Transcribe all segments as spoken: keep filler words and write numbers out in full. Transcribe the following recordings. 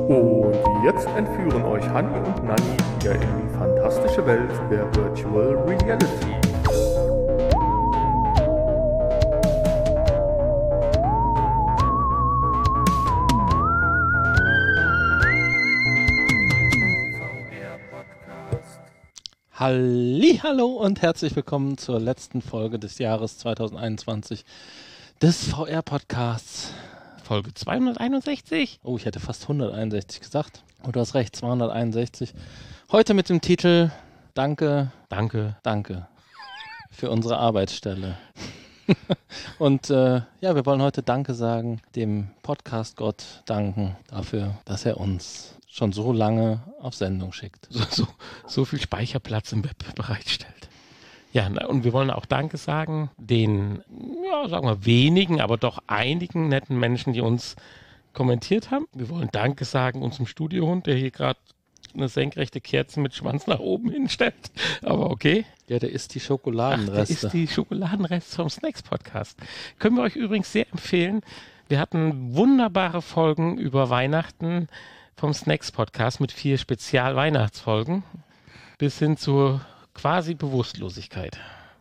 Und jetzt entführen euch Hanni und Nanni wieder in die fantastische Welt der Virtual Reality. Hallihallo und herzlich willkommen zur letzten Folge des Jahres zwanzig einundzwanzig des V R-Podcasts. Folge zweihunderteinundsechzig. Oh, ich hätte fast hunderteinundsechzig gesagt. Oh, du hast recht, zweihunderteinundsechzig. Heute mit dem Titel Danke, Danke, Danke für unsere Arbeitsstelle. Und äh, ja, wir wollen heute Danke sagen, dem Podcast-Gott danken dafür, dass er uns schon so lange auf Sendung schickt. So, so, so viel Speicherplatz im Web bereitstellt. Ja, und wir wollen auch Danke sagen den, ja, sagen wir wenigen, aber doch einigen netten Menschen, die uns kommentiert haben. Wir wollen Danke sagen unserem Studiohund, der hier gerade eine senkrechte Kerze mit Schwanz nach oben hinstellt. Aber okay. Ja, der isst die Schokoladenreste. Ach, der isst die Schokoladenreste vom Snacks-Podcast. Können wir euch übrigens sehr empfehlen. Wir hatten wunderbare Folgen über Weihnachten vom Snacks-Podcast mit vier Spezial-Weihnachtsfolgen bis hin zur quasi Bewusstlosigkeit.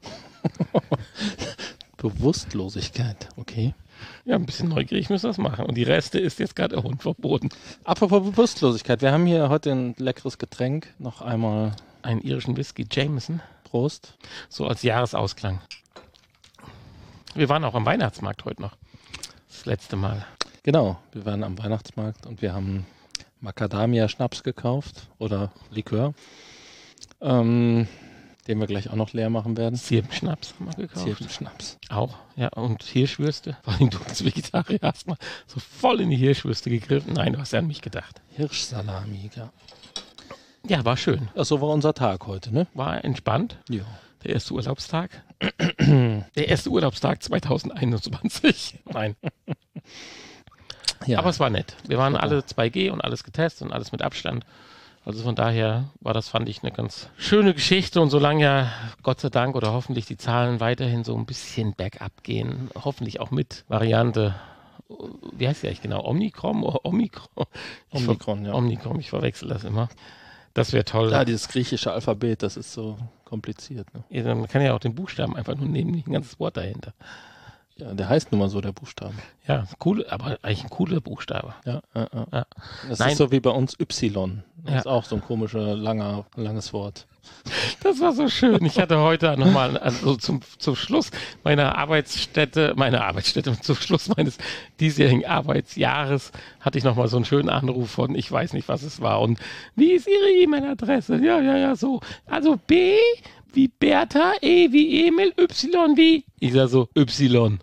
Bewusstlosigkeit, okay. Ja, ein bisschen neugierig müssen wir das machen. Und die Reste ist jetzt gerade der Hund verboten. Apropos Bewusstlosigkeit, wir haben hier heute ein leckeres Getränk. Noch einmal einen irischen Whisky, Jameson. Prost. So als Jahresausklang. Wir waren auch am Weihnachtsmarkt heute noch. Das letzte Mal. Genau, wir waren am Weihnachtsmarkt und wir haben Macadamia-Schnaps gekauft oder Likör, ähm, den wir gleich auch noch leer machen werden. Zirbenschnaps haben wir gekauft. Zirbenschnaps. Auch, ja, und Hirschwürste. Vor allem du als Vegetarier hast mal so voll in die Hirschwürste gegriffen. Nein, du hast ja an mich gedacht. Hirschsalami, ja. Ja, war schön. Ja, so war unser Tag heute, ne? War entspannt. Ja. Der erste Urlaubstag. Der erste Urlaubstag zwanzig einundzwanzig. Nein. Ja. Aber es war nett. Wir waren okay. Alle zwei G und alles getestet und alles mit Abstand. Also von daher war das, fand ich, eine ganz schöne Geschichte. Und solange ja Gott sei Dank oder hoffentlich die Zahlen weiterhin so ein bisschen bergab gehen, hoffentlich auch mit Variante, wie heißt die eigentlich genau? Omikron? Omikron, Omikron, ja. Omikron, ich verwechsel das immer. Das wäre toll. Ja, dieses griechische Alphabet, das ist so kompliziert. Ne? Ja, man kann ja auch den Buchstaben einfach nur nehmen, nicht ein ganzes Wort dahinter. Ja, der heißt nun mal so, der Buchstabe. Ja, cool, aber eigentlich ein cooler Buchstabe. Ja, äh, äh. ja. Das Nein. ist so wie bei uns Y. Das ja. ist auch so ein komischer, langer, langes Wort. Das war so schön. Ich hatte heute nochmal also zum, zum Schluss meiner Arbeitsstätte, meiner Arbeitsstätte, zum Schluss meines diesjährigen Arbeitsjahres hatte ich nochmal so einen schönen Anruf von, ich weiß nicht, was es war. Und wie ist Ihre E-Mail-Adresse? Ja, ja, ja, so. Also B wie Bertha, E wie Emil, Y wie... Ich sag so, Y.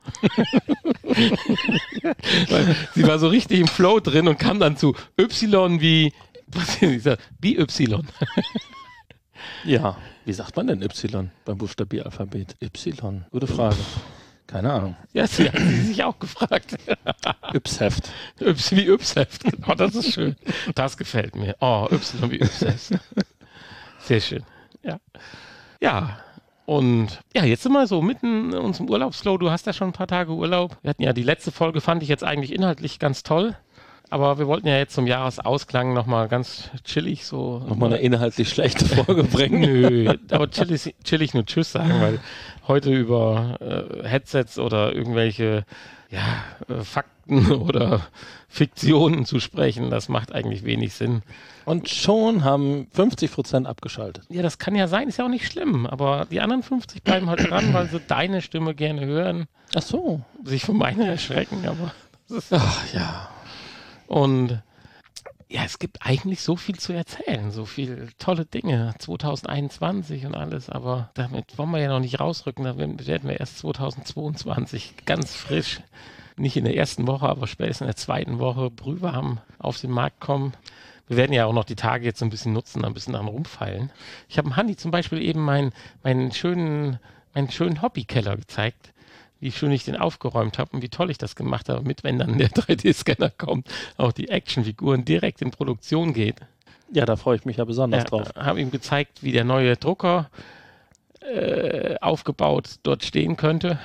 Weil sie war so richtig im Flow drin und kam dann zu Y wie... Was ich sag, wie Y. Ja, wie sagt man denn Y beim Buchstabieralphabet? Y, gute Frage. Keine Ahnung. Ja, sie hat sie sich auch gefragt. Y-Heft. Y wie Y-Heft, genau, das ist schön. Das gefällt mir. Oh, Y wie Y-Heft. Sehr schön, ja. Ja, und ja, jetzt sind wir so mitten in unserem Urlaubsflow. Du hast ja schon ein paar Tage Urlaub. Wir hatten ja die letzte Folge, fand ich jetzt eigentlich inhaltlich ganz toll. Aber wir wollten ja jetzt zum Jahresausklang nochmal ganz chillig so... Nochmal eine inhaltlich schlechte Folge bringen. Nö, aber chillig, chillig nur Tschüss sagen, weil heute über äh, Headsets oder irgendwelche ja, äh, Fakten oder Fiktionen zu sprechen, das macht eigentlich wenig Sinn. Und schon haben fünfzig Prozent abgeschaltet. Ja, das kann ja sein, ist ja auch nicht schlimm, aber die anderen fünfzig bleiben halt dran, weil sie deine Stimme gerne hören. Ach so. Sich von meiner erschrecken, aber... Das ist Ach ja... Und ja, es gibt eigentlich so viel zu erzählen, so viele tolle Dinge, zwanzig einundzwanzig und alles, aber damit wollen wir ja noch nicht rausrücken, da werden wir erst zwanzig zweiundzwanzig ganz frisch, nicht in der ersten Woche, aber spätestens in der zweiten Woche brühwarm auf den Markt kommen. Wir werden ja auch noch die Tage jetzt ein bisschen nutzen, ein bisschen daran rumfeilen. Ich habe dem Hanni zum Beispiel eben meinen, meinen schönen, meinen schönen Hobbykeller gezeigt, wie schön ich den aufgeräumt habe und wie toll ich das gemacht habe, mit, wenn dann der drei D-Scanner kommt, auch die Actionfiguren direkt in Produktion geht. Ja, da freue ich mich ja besonders ja, drauf. Habe ihm gezeigt, wie der neue Drucker äh, aufgebaut dort stehen könnte.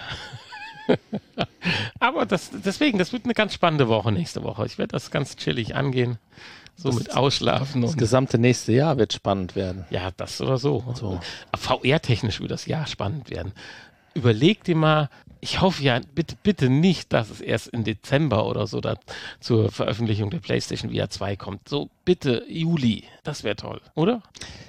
Aber das, deswegen, das wird eine ganz spannende Woche nächste Woche. Ich werde das ganz chillig angehen. So mit Ausschlafen. Das und gesamte nächste Jahr wird spannend werden. Ja, das oder so. So. V R-technisch wird das Jahr spannend werden. Überleg dir mal, ich hoffe ja, bitte, bitte nicht, dass es erst im Dezember oder so da zur Veröffentlichung der PlayStation V R zwei kommt. So, bitte, Juli. Das wäre toll, oder?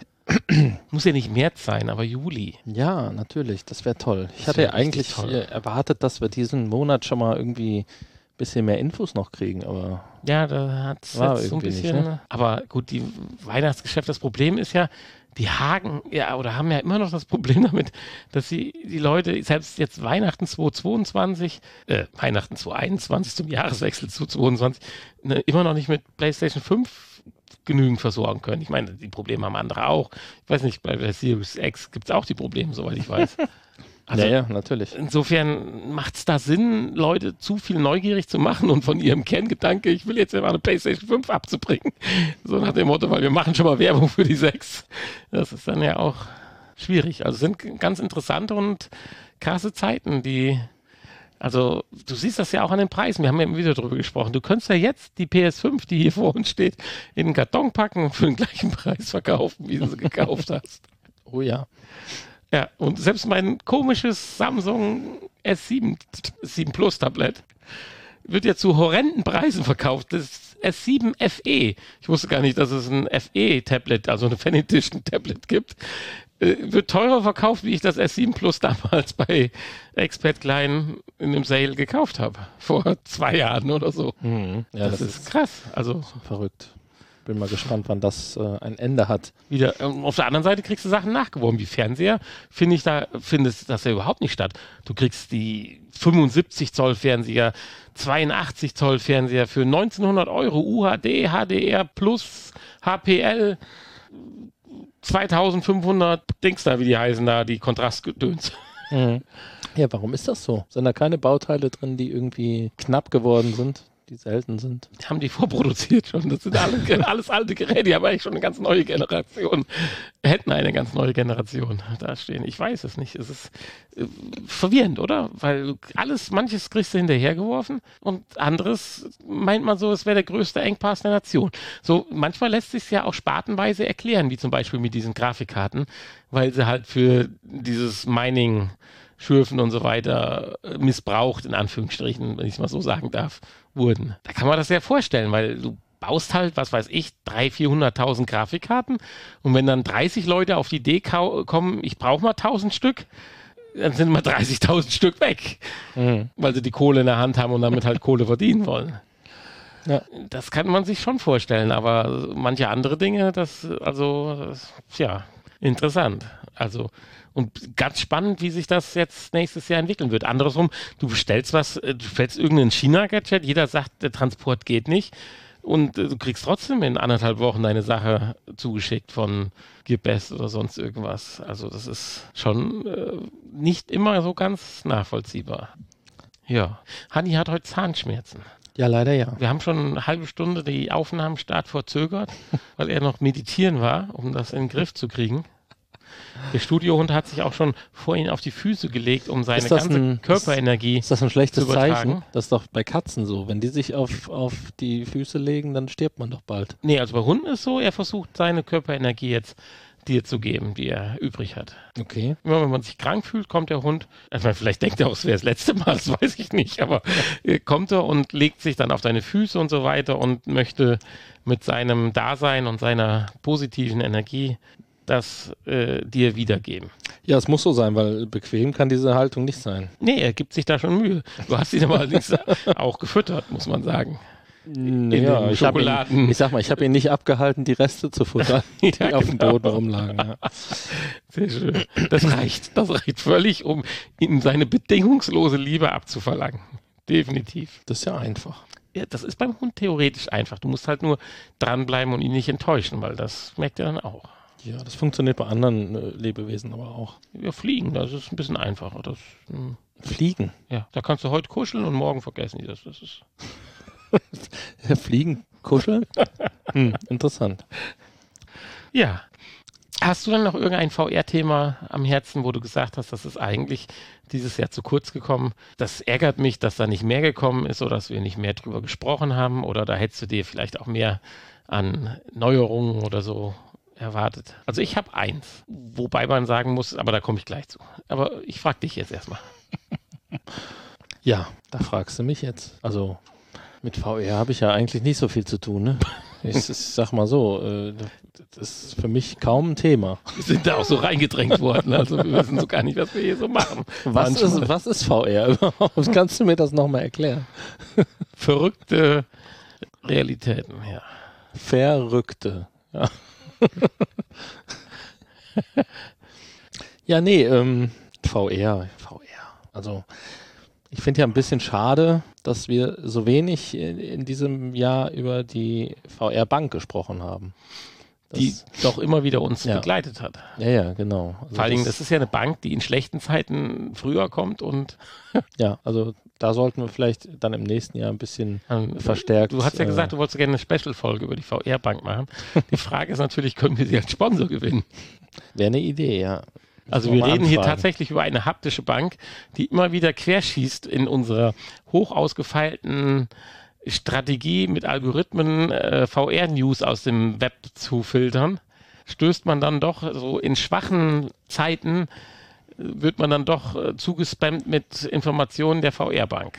Muss ja nicht März sein, aber Juli. Ja, natürlich, das wäre toll. Ich Das hatte wär ja eigentlich richtig toll. äh, erwartet, dass wir diesen Monat schon mal irgendwie ein bisschen mehr Infos noch kriegen, aber Ja, da hat es War jetzt so ein irgendwie nicht, bisschen. ne? Aber gut, die Weihnachtsgeschäft, das Problem ist ja, die haken, ja, oder haben ja immer noch das Problem damit, dass sie die Leute, selbst jetzt Weihnachten zweitausendzweiundzwanzig, äh, Weihnachten zweitausendeinundzwanzig zum Jahreswechsel zweitausendzweiundzwanzig, ne, immer noch nicht mit PlayStation fünf genügend versorgen können. Ich meine, die Probleme haben andere auch. Ich weiß nicht, bei der Series X gibt es auch die Probleme, soweit ich weiß. Also, ja, ja, natürlich. insofern macht es da Sinn, Leute zu viel neugierig zu machen und von ihrem Kerngedanke, ich will jetzt ja mal eine PlayStation fünf abzubringen. So nach dem Motto, weil wir machen schon mal Werbung für die sechs. Das ist dann ja auch schwierig. Also es sind ganz interessante und krasse Zeiten, die, also du siehst das ja auch an den Preisen. Wir haben ja immer wieder darüber gesprochen. Du könntest ja jetzt die P S fünf, die hier vor uns steht, in einen Karton packen und für den gleichen Preis verkaufen, wie du sie gekauft hast. Oh ja. Ja, und selbst mein komisches Samsung S sieben, sieben Plus Tablet wird ja zu horrenden Preisen verkauft. Das S sieben F E. Ich wusste gar nicht, dass es ein F E-Tablet, also eine Fan Edition Tablet gibt. Äh, wird teurer verkauft, wie ich das S sieben Plus damals bei Expert Klein in einem Sale gekauft habe. Vor zwei Jahren oder so. Mhm. Ja, das, das, ist ist krass. Also verrückt. Bin mal gespannt, wann das äh, ein Ende hat. wieder. ähm, Auf der anderen Seite kriegst du Sachen nachgeworfen, wie Fernseher. Finde ich da, findet das ja überhaupt nicht statt. Du kriegst die fünfundsiebzig Zoll Fernseher, zweiundachtzig Zoll Fernseher für neunzehnhundert Euro, U H D, H D R Plus, H P L, zweitausendfünfhundert Dings da, wie die heißen da, die Kontrastgedöns. Mhm. Ja, warum ist das so? Sind da keine Bauteile drin, die irgendwie knapp geworden sind, die selten sind? Die haben die vorproduziert schon. Das sind alle, alles alte Geräte, die haben eigentlich schon eine ganz neue Generation. Hätten eine ganz neue Generation da stehen. Ich weiß es nicht. Es ist äh, verwirrend, oder? Weil alles, manches kriegst du hinterhergeworfen und anderes meint man so, es wäre der größte Engpass der Nation. So, manchmal lässt sich ja auch spartenweise erklären, wie zum Beispiel mit diesen Grafikkarten, weil sie halt für dieses Mining Schürfen und so weiter äh, missbraucht, in Anführungsstrichen, wenn ich es mal so sagen darf, wurden. Da kann man das ja vorstellen, weil du baust halt, was weiß ich, dreihunderttausend, vierhunderttausend Grafikkarten und wenn dann dreißig Leute auf die Idee kau- kommen, ich brauche mal tausend Stück, dann sind mal dreißigtausend Stück weg, Mhm. weil sie die Kohle in der Hand haben und damit halt Kohle verdienen wollen. Ja. Das kann man sich schon vorstellen, aber manche andere Dinge, das, also, das, ja, interessant. Also, und ganz spannend, wie sich das jetzt nächstes Jahr entwickeln wird. Andersrum, du bestellst was, äh, du bestellst irgendein China-Gadget, jeder sagt, der Transport geht nicht und äh, du kriegst trotzdem in anderthalb Wochen deine Sache zugeschickt von Gearbest oder sonst irgendwas. Also das ist schon äh, nicht immer so ganz nachvollziehbar. Ja, Hanni hat heute Zahnschmerzen. Ja, leider ja. Wir haben schon eine halbe Stunde die Aufnahmenstart verzögert, weil er noch meditieren war, um das in den Griff zu kriegen. Der Studiohund hat sich auch schon vor ihn auf die Füße gelegt, um seine Ist das ganze ein- Körperenergie Ist das ein schlechtes zu übertragen. Zeichen? Das ist doch bei Katzen so. Wenn die sich auf, auf die Füße legen, dann stirbt man doch bald. Nee, also bei Hunden ist so, er versucht seine Körperenergie jetzt dir zu geben, die er übrig hat. Okay. Immer wenn man sich krank fühlt, kommt der Hund, ich meine, vielleicht denkt er auch, es wäre das letzte Mal, das weiß ich nicht, aber äh, kommt er und legt sich dann auf deine Füße und so weiter und möchte mit seinem Dasein und seiner positiven Energie das äh, dir wiedergeben. Ja, es muss so sein, weil bequem kann diese Haltung nicht sein. Nee, er gibt sich da schon Mühe. Du hast ihn aber allerdings auch gefüttert, muss man sagen. Ja, den ich, hab ihn, Schokoladen. ich sag mal, ich habe ihn nicht abgehalten, die Reste zu futtern, die Ja, auf dem genau. Boden rumlagen. Ja. Sehr schön. Das reicht. Das reicht völlig, um ihm seine bedingungslose Liebe abzuverlangen. Definitiv. Das ist ja einfach. Ja, das ist beim Hund theoretisch einfach. Du musst halt nur dranbleiben und ihn nicht enttäuschen, weil das merkt er dann auch. Ja, das funktioniert bei anderen äh, Lebewesen aber auch. Wir fliegen, das ist ein bisschen einfacher. Das, hm, Fliegen. ja, da kannst du heute kuscheln und morgen vergessen die das. Das ist Ja, Fliegen, kuscheln? Hm, interessant. ja. Hast du dann noch irgendein V R-Thema am Herzen, wo du gesagt hast, das ist eigentlich dieses Jahr zu kurz gekommen? Das ärgert mich, dass da nicht mehr gekommen ist oder dass wir nicht mehr drüber gesprochen haben oder da hättest du dir vielleicht auch mehr an Neuerungen oder so erwartet. Also ich habe eins, wobei man sagen muss, aber da komme ich gleich zu. Aber ich frage dich jetzt erstmal. Ja, da fragst du mich jetzt. Also mit V R habe ich ja eigentlich nicht so viel zu tun, ne? Ich, ich sag mal so, äh, das ist für mich kaum ein Thema. Wir sind da auch so reingedrängt worden, also wir wissen so gar nicht, was wir hier so machen. Was ist, was ist V R überhaupt? Kannst du mir das nochmal erklären? Verrückte Realitäten, ja. Verrückte, ja. Ja, nee, ähm, V R, V R. Also ich finde ja ein bisschen schade, dass wir so wenig in, in diesem Jahr über die V R-Bank gesprochen haben. Das, die doch immer wieder uns ja. begleitet hat. Ja, ja, genau. Also Vor allen Dingen, das ist ja eine Bank, die in schlechten Zeiten früher kommt und ja, also da sollten wir vielleicht dann im nächsten Jahr ein bisschen ähm, verstärkt. Du hast ja gesagt, du wolltest gerne eine Special-Folge über die V R-Bank machen. Die Frage ist natürlich, können wir sie als Sponsor gewinnen? Wäre eine Idee, ja. Also wir reden hier tatsächlich über eine haptische Bank, die immer wieder querschießt in unserer hoch ausgefeilten Strategie mit Algorithmen äh, V R-News aus dem Web zu filtern. Stößt man dann doch so in schwachen Zeiten, wird man dann doch äh, zugespammt mit Informationen der V R-Bank.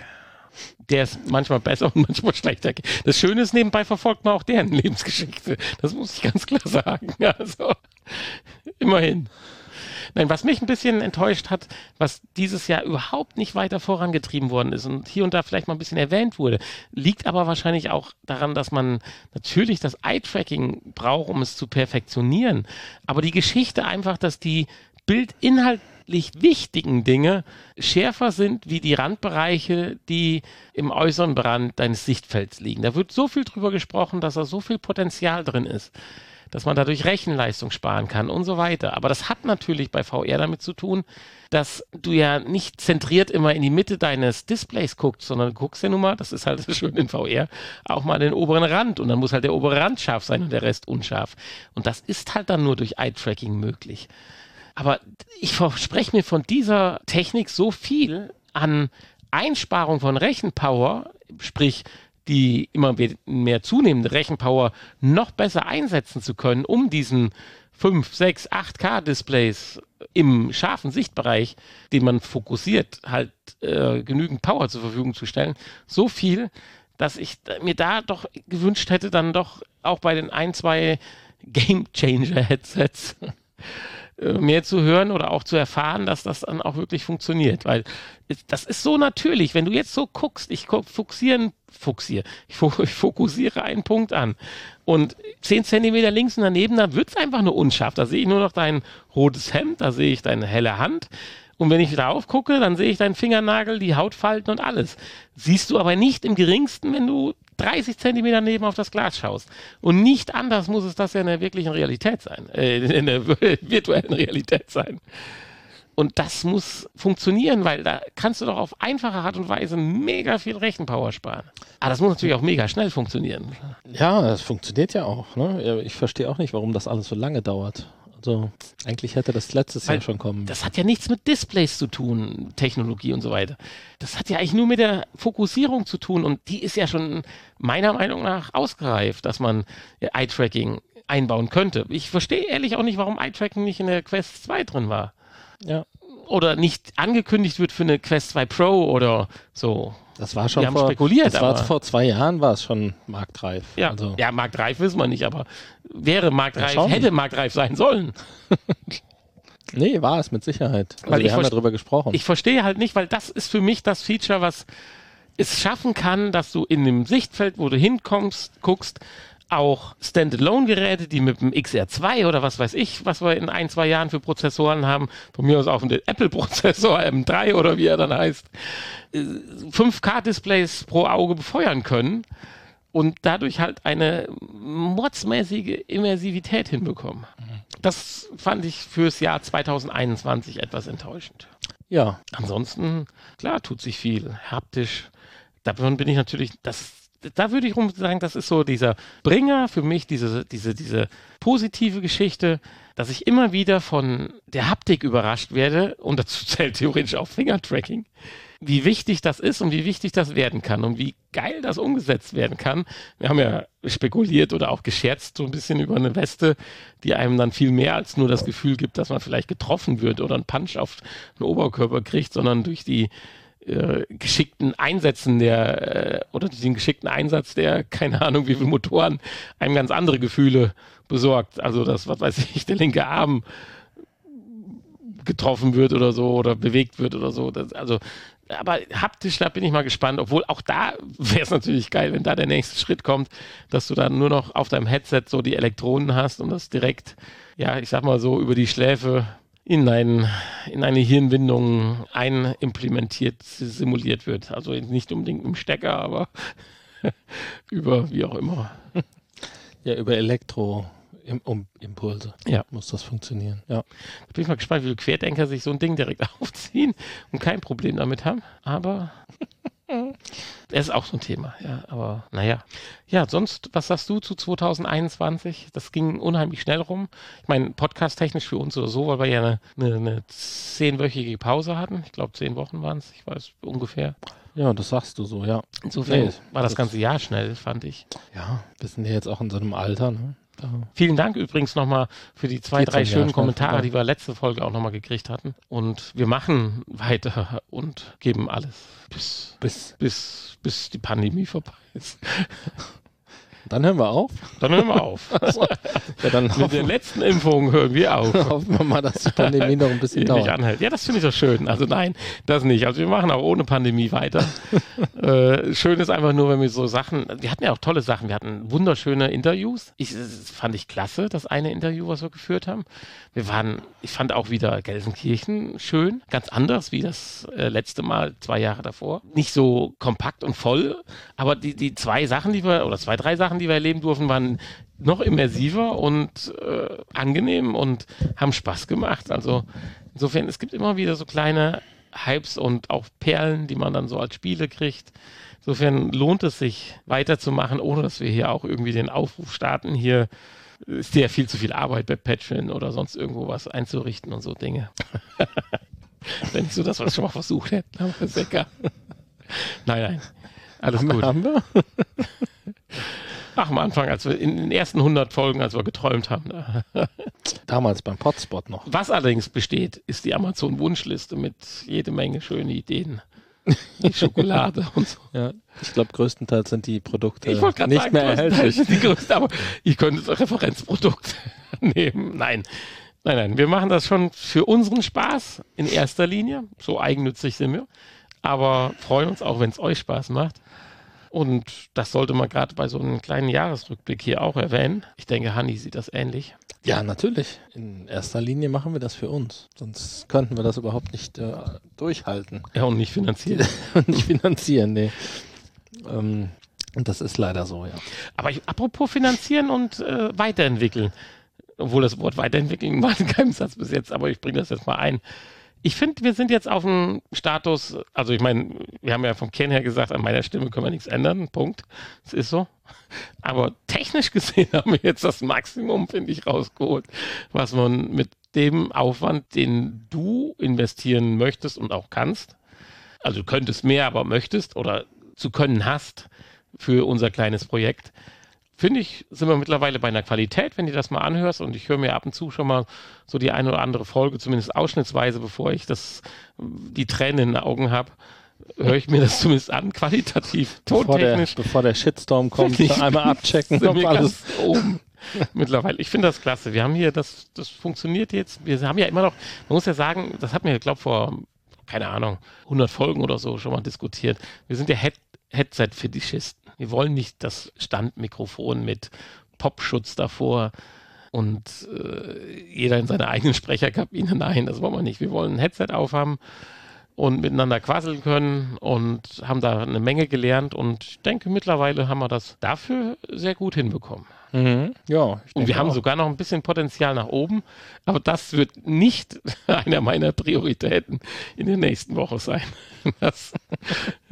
Der ist manchmal besser und manchmal schlechter. Das Schöne ist, nebenbei verfolgt man auch deren Lebensgeschichte. Das muss ich ganz klar sagen. Also, immerhin. Nein, was mich ein bisschen enttäuscht hat, was dieses Jahr überhaupt nicht weiter vorangetrieben worden ist und hier und da vielleicht mal ein bisschen erwähnt wurde, liegt aber wahrscheinlich auch daran, dass man natürlich das Eye-Tracking braucht, um es zu perfektionieren. Aber die Geschichte einfach, dass die bildinhaltlich wichtigen Dinge schärfer sind wie die Randbereiche, die im äußeren Rand deines Sichtfelds liegen. Da wird so viel drüber gesprochen, dass da so viel Potenzial drin ist, dass man dadurch Rechenleistung sparen kann und so weiter. Aber das hat natürlich bei V R damit zu tun, dass du ja nicht zentriert immer in die Mitte deines Displays guckst, sondern du guckst ja nun mal, das ist halt so schön in V R, auch mal den oberen Rand und dann muss halt der obere Rand scharf sein und der Rest unscharf. Und das ist halt dann nur durch Eye-Tracking möglich. Aber ich verspreche mir von dieser Technik so viel an Einsparung von Rechenpower, sprich die immer mehr zunehmende Rechenpower noch besser einsetzen zu können, um diesen fünf, sechs, acht K-Displays im scharfen Sichtbereich, den man fokussiert, halt äh, genügend Power zur Verfügung zu stellen. So viel, dass ich mir da doch gewünscht hätte, dann doch auch bei den ein, zwei Game-Changer-Headsets mehr zu hören oder auch zu erfahren, dass das dann auch wirklich funktioniert, weil das ist so natürlich, wenn du jetzt so guckst, ich fokussiere, fokussiere, ich fokussiere einen Punkt an und zehn Zentimeter links und daneben, da wird es einfach nur unscharf, da sehe ich nur noch dein rotes Hemd, da sehe ich deine helle Hand und wenn ich drauf gucke, dann sehe ich deinen Fingernagel, die Hautfalten und alles. Siehst du aber nicht im geringsten, wenn du dreißig Zentimeter neben auf das Glas schaust. Und nicht anders muss es das ja in der wirklichen Realität sein, äh, in der virtuellen Realität sein. Und das muss funktionieren, weil da kannst du doch auf einfache Art und Weise mega viel Rechenpower sparen. Aber das muss natürlich auch mega schnell funktionieren. Ja, das funktioniert ja auch. Ne? Ich verstehe auch nicht, warum das alles so lange dauert. Also eigentlich hätte das letztes Weil Jahr schon kommen. Das hat ja nichts mit Displays zu tun, Technologie und so weiter. Das hat ja eigentlich nur mit der Fokussierung zu tun und die ist ja schon meiner Meinung nach ausgereift, dass man Eye-Tracking einbauen könnte. Ich verstehe ehrlich auch nicht, warum Eye-Tracking nicht in der Quest zwei drin war. Ja. Oder nicht angekündigt wird für eine Quest zwei Pro oder so. Das war schon Wir haben vor, spekuliert, das war aber vor zwei Jahren war es schon marktreif. Ja, also. ja, marktreif wissen wir nicht, aber wäre marktreif, ja, hätte marktreif sein sollen. Nee, war es mit Sicherheit. Also weil wir haben ja drüber gesprochen. Ich verstehe halt nicht, weil das ist für mich das Feature, was es schaffen kann, dass du in dem Sichtfeld, wo du hinkommst, guckst, auch Standalone-Geräte, die mit dem X R zwei oder was weiß ich, was wir in ein, zwei Jahren für Prozessoren haben, von mir aus auch den Apple-Prozessor M drei oder wie er dann heißt, fünf K-Displays pro Auge befeuern können und dadurch halt eine mordsmäßige Immersivität hinbekommen. Das fand ich fürs Jahr zwanzig einundzwanzig etwas enttäuschend. Ja. Ansonsten, klar, tut sich viel. Haptisch. Davon bin ich natürlich, das da würde ich rum sagen, das ist so dieser Bringer für mich, diese, diese, diese positive Geschichte, dass ich immer wieder von der Haptik überrascht werde, und dazu zählt theoretisch auch Fingertracking, wie wichtig das ist und wie wichtig das werden kann und wie geil das umgesetzt werden kann. Wir haben ja spekuliert oder auch gescherzt so ein bisschen über eine Weste, die einem dann viel mehr als nur das Gefühl gibt, dass man vielleicht getroffen wird oder einen Punch auf den Oberkörper kriegt, sondern durch die äh, geschickten Einsätzen der, äh, oder den geschickten Einsatz der, keine Ahnung wie viele Motoren, einem ganz andere Gefühle besorgt. Also das, was weiß ich, der linke Arm getroffen wird oder so oder bewegt wird oder so. Das, also, aber haptisch, da bin ich mal gespannt. Obwohl auch da wäre es natürlich geil, wenn da der nächste Schritt kommt, dass du dann nur noch auf deinem Headset so die Elektronen hast und das direkt, ja, ich sag mal so, über die Schläfe in, ein, in eine Hirnwindung einimplementiert, simuliert wird. Also nicht unbedingt mit dem Stecker, aber über wie auch immer. Ja, über Elektro. Im, um Impulse ja. muss das funktionieren. Ja. Da bin ich mal gespannt, wie viele Querdenker sich so ein Ding direkt aufziehen und kein Problem damit haben. Aber es ist auch so ein Thema. Ja, aber naja. Ja, sonst, was sagst du zu zwanzig einundzwanzig? Das ging unheimlich schnell rum. Ich meine, podcast-technisch für uns oder so, weil wir ja eine, eine, eine zehnwöchige Pause hatten. Ich glaube, zehn Wochen waren es. Ich weiß ungefähr. Ja, das sagst du so, ja. Insofern nee, war das, das ganze Jahr schnell, fand ich. Ja, wir sind ja jetzt auch in so einem Alter, ne? Da Vielen Dank übrigens nochmal für die zwei, drei schönen Jahr Kommentare, schnell. die wir letzte Folge auch nochmal gekriegt hatten. Und wir machen weiter und geben alles, bis, bis, bis, bis die Pandemie vorbei ist. Dann hören wir auf. Dann hören wir auf. Ja, dann Mit hoffen, den letzten Impfungen hören wir auf. hoffen wir mal, dass die Pandemie noch ein bisschen Nicht dauert. anhält. Ja, das finde ich doch schön. Also nein, das nicht. Also wir machen auch ohne Pandemie weiter. äh, schön ist einfach nur, wenn wir so Sachen, wir hatten ja auch tolle Sachen, wir hatten wunderschöne Interviews. Ich, das fand ich klasse, das eine Interview, was wir geführt haben. Wir waren, ich fand auch wieder Gelsenkirchen schön, ganz anders wie das äh, letzte Mal, zwei Jahre davor. Nicht so kompakt und voll, aber die, die zwei Sachen, die wir, oder zwei, drei Sachen, die wir erleben durften, waren noch immersiver und äh, angenehm und haben Spaß gemacht. Also insofern, es gibt immer wieder so kleine Hypes und auch Perlen, die man dann so als Spiele kriegt. Insofern lohnt es sich weiterzumachen, ohne dass wir hier auch irgendwie den Aufruf starten. Hier ist ja viel zu viel Arbeit bei Patreon oder sonst irgendwo was einzurichten und so Dinge. Wenn nicht so das, was wir schon mal versucht hätten, aber das ist egal. Nein, nein. Alles haben gut. Wir, haben wir? Ach, am Anfang, als wir in den ersten hundert Folgen, als wir geträumt haben. Damals beim Potspot noch. Was allerdings besteht, ist die Amazon-Wunschliste mit jede Menge schöne Ideen. Die Schokolade und so. Ja, ich glaube, größtenteils sind die Produkte Ich wollte gerade nicht sagen, mehr größtenteils erhältlich. sind die größten, aber ich könnte das Referenzprodukt nehmen. Nein, nein, nein. Wir machen das schon für unseren Spaß in erster Linie. So eigennützig sind wir. Aber freuen uns auch, wenn es euch Spaß macht. Und das sollte man gerade bei so einem kleinen Jahresrückblick hier auch erwähnen. Ich denke, Hanni sieht das ähnlich. Ja, natürlich. In erster Linie machen wir das für uns. Sonst könnten wir das überhaupt nicht äh, durchhalten. Ja, und nicht finanzieren. Und nicht finanzieren, nee. Ähm, und das ist leider so, ja. Aber ich, apropos finanzieren und äh, weiterentwickeln. Obwohl das Wort weiterentwickeln war in keinem Satz bis jetzt, aber ich bringe das jetzt mal ein. Ich finde, wir sind jetzt auf einem Status, also ich meine, wir haben ja vom Kern her gesagt, an meiner Stimme können wir nichts ändern, Punkt. Es ist so. Aber technisch gesehen haben wir jetzt das Maximum, finde ich, rausgeholt, was man mit dem Aufwand, den du investieren möchtest und auch kannst, also du könntest mehr, aber möchtest oder zu können hast für unser kleines Projekt, finde ich, sind wir mittlerweile bei einer Qualität, wenn du das mal anhörst, und ich höre mir ab und zu schon mal so die eine oder andere Folge, zumindest ausschnittsweise, bevor ich das, die Tränen in den Augen habe, höre ich mir das zumindest an, qualitativ, Bevor der, tontechnisch. bevor der Shitstorm kommt, Wirklich. einmal abchecken, Sind ob wir alles... ganz oben mittlerweile. Ich finde das klasse. Wir haben hier, das, das funktioniert jetzt, wir haben ja immer noch, man muss ja sagen, das hatten wir, glaube ich, vor, keine Ahnung, hundert Folgen oder so schon mal diskutiert. Wir sind ja Head Headset-Fetischisten. Wir wollen nicht das Standmikrofon mit Popschutz davor und äh, jeder in seiner eigenen Sprecherkabine. Nein, das wollen wir nicht. Wir wollen ein Headset aufhaben und miteinander quasseln können und haben da eine Menge gelernt, und ich denke, mittlerweile haben wir das dafür sehr gut hinbekommen. Mhm. Ja, ich Und wir denke haben auch. sogar noch ein bisschen Potenzial nach oben, aber das wird nicht einer meiner Prioritäten in der nächsten Woche sein. Das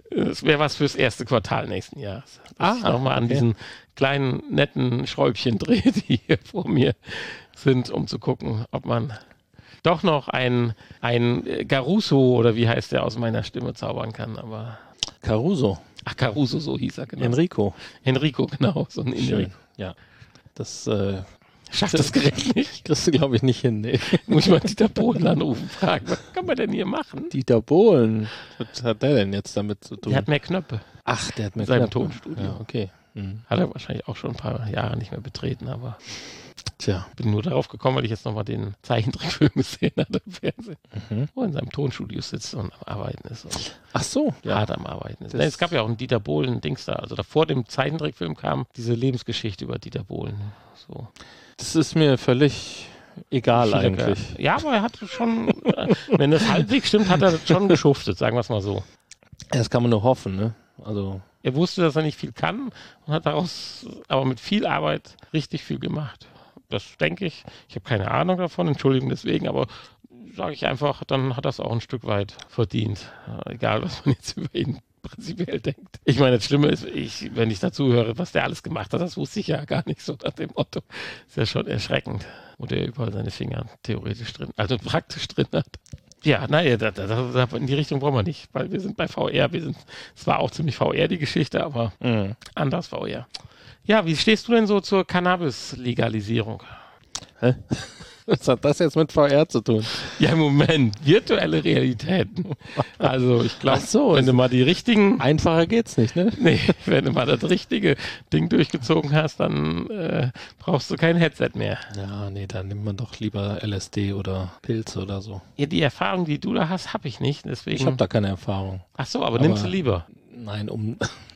Das wäre was fürs erste Quartal nächsten Jahres. Dass Ah, ich nochmal an okay. diesen kleinen, netten Schräubchen drehe, die hier vor mir sind, um zu gucken, ob man doch noch ein, ein Caruso oder wie heißt der aus meiner Stimme zaubern kann. Aber Caruso. ach, Caruso, so hieß er, genau. Enrico. Enrico, genau. So ein Schön. Enrico. Ja. Das äh, Schafft das Gerät nicht. kriegst du, glaube ich, nicht hin. Nee. Muss ich mal Dieter Bohlen anrufen, fragen, was kann man denn hier machen? Dieter Bohlen. Was hat der denn jetzt damit zu tun? Der hat mehr Knöpfe. Ach, der hat mir in seinem Knöpfe. Tonstudio. Ja, okay. Mhm. Hat er wahrscheinlich auch schon ein paar Jahre nicht mehr betreten, aber Tja. bin nur darauf gekommen, weil ich jetzt nochmal den Zeichentrickfilm gesehen hatte im Fernsehen, Mhm. wo er in seinem Tonstudio sitzt und am Arbeiten ist und Ach so. hart am Arbeiten ist. Das- Nein, es gab ja auch einen Dieter Bohlen-Dings da. Also da vor dem Zeichentrickfilm kam diese Lebensgeschichte über Dieter Bohlen. So. Das ist mir völlig egal Viele- eigentlich. Ja, aber er hat schon, äh, wenn das halbwegs stimmt, hat er schon geschuftet, sagen wir es mal so. Das kann man nur hoffen, ne? Also, Er wusste, dass er nicht viel kann und hat daraus aber mit viel Arbeit richtig viel gemacht. Das denke ich. Ich habe keine Ahnung davon, Entschuldigung deswegen, aber sage ich einfach, dann hat er es auch ein Stück weit verdient. Äh, Egal, was man jetzt über ihn prinzipiell denkt. Ich meine, das Schlimme ist, ich, wenn ich dazu höre, was der alles gemacht hat, das wusste ich ja gar nicht so nach dem Motto. Ist ja schon erschreckend, wo der überall seine Finger theoretisch drin, also praktisch drin hat. Ja, naja, da, da, da, in die Richtung wollen wir nicht, weil wir sind bei V R, wir sind, es war auch ziemlich V R die Geschichte, aber mh. anders V R. Ja, wie stehst du denn so zur Cannabis-Legalisierung? Hä? Was hat das jetzt mit V R zu tun? Ja, Moment, virtuelle Realitäten. Also ich glaube, Ach so, wenn du mal die richtigen, Einfacher geht's nicht, ne? nee, wenn du mal das richtige Ding durchgezogen hast, dann äh, brauchst du kein Headset mehr. Ja, nee, dann nimmt man doch lieber L S D oder Pilze oder so. Ja, die Erfahrung, die du da hast, habe ich nicht. Deswegen. Ich habe da keine Erfahrung. Ach so, aber, Aber- nimmst du lieber. Nein, um,